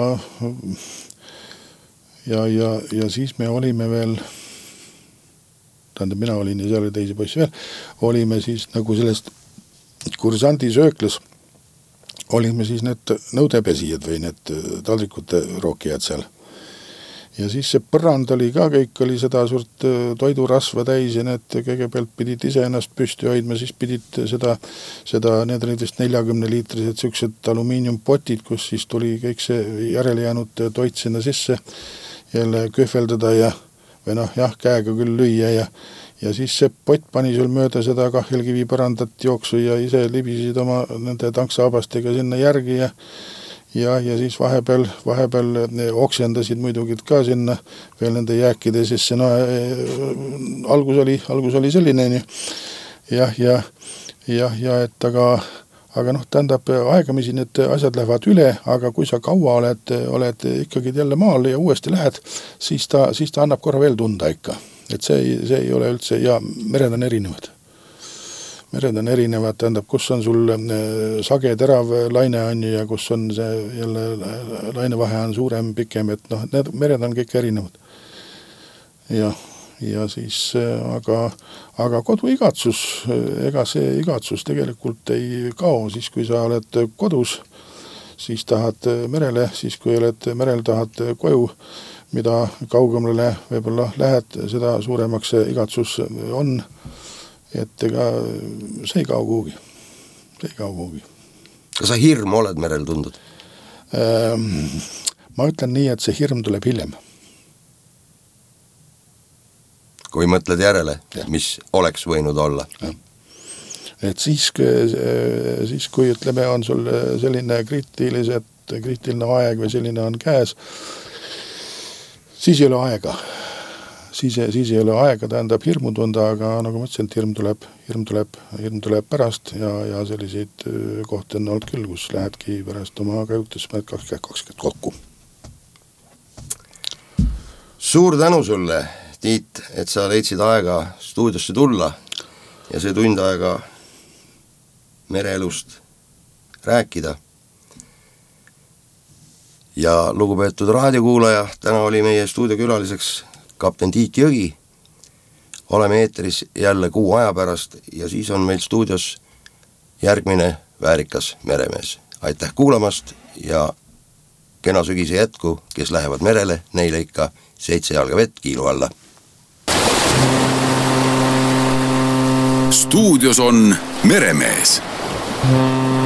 ja, ja, ja siis me olime veel, tähendab, mina olin ja seal oli teisi poissi veel, olime siis nagu sellest kursandi sööklas, olime siis need nõudepesijad või need taldrikute rookijad seal. Ja siis see põrand oli ka, kõik oli seda suurt toidurasva täis ja need kõigepealt pidid ise ennast püsti hoidma, siis pidid seda, seda need olid vist neljakümne liitrised siuksed alumiiniumpotid, kus siis tuli kõik see järele jäänud toit sinna sisse jälle köhveldada ja või noh, jah, käega küll lüüa ja ja siis see pott pani sul mööda seda kahjelkivi põrandat jooksu ja ise libisid oma nende tanksaabastega sinna järgi ja ja, ja siis vahepeal, vahepeal oksendasid muidugi ka sinna veel nende jääkide sisse. No algus oli, algus oli selline ja, ja, ja, ja et aga aga noh, tähendab, aegamisi need asjad lähevad üle, aga kui sa kaua oled, oled ikkagi jälle maal ja uuesti lähed, siis ta, siis ta annab korra veel tunda ikka. Et see, see ei ole üldse, ja mered on erinevad. Mered on erinevad, tähendab, kus on sul sage terav laine on ja kus on see jälle lainevahe on suurem, pikem, et noh, need mered on kõik erinevad. Ja ja siis, aga, aga kodu igatsus, ega see igatsus tegelikult ei kao, siis kui sa oled kodus, siis tahad merele, siis kui oled merel, tahad koju, mida kaugemale võib-olla lähed, seda suuremaks see igatsus on, et ega see ei kao kuhugi, see ei kao kuhugi. Kas sa hirm oled merel tundud? Ähm, ma ütlen nii, et see hirm tuleb hiljem. Kui mõtled järele, mis oleks võinud olla. Ja. Et siis, siis, kui ütleme, on sul selline kriitilised, kriitiline aeg või selline on käes, siis ei ole aega. Siis, siis ei ole aega, tähendab hirmu tunda, aga nagu ma ütlesin, et hirm tuleb, hirm tuleb, hirm tuleb pärast ja, ja selliseid kohti on olnud küll, kus lähedki pärast oma kajutis kakskümmend kakskümmend kokku. Suur tänu sulle, Tiit, et sa leidsid aega stuudiosse tulla ja see tund aega mereelust rääkida. Ja lugupeetud raadiokuulaja, täna oli meie stuudiokülaliseks kapten Tiit Jõgi. Oleme eetris jälle kuu aja pärast ja siis on meil stuudios järgmine väärikas meremees. Aitäh kuulamast ja kena sügise jätku, kes lähevad merele, neile ikka seitse jalga vett kiilu alla. Stuudios on meremees.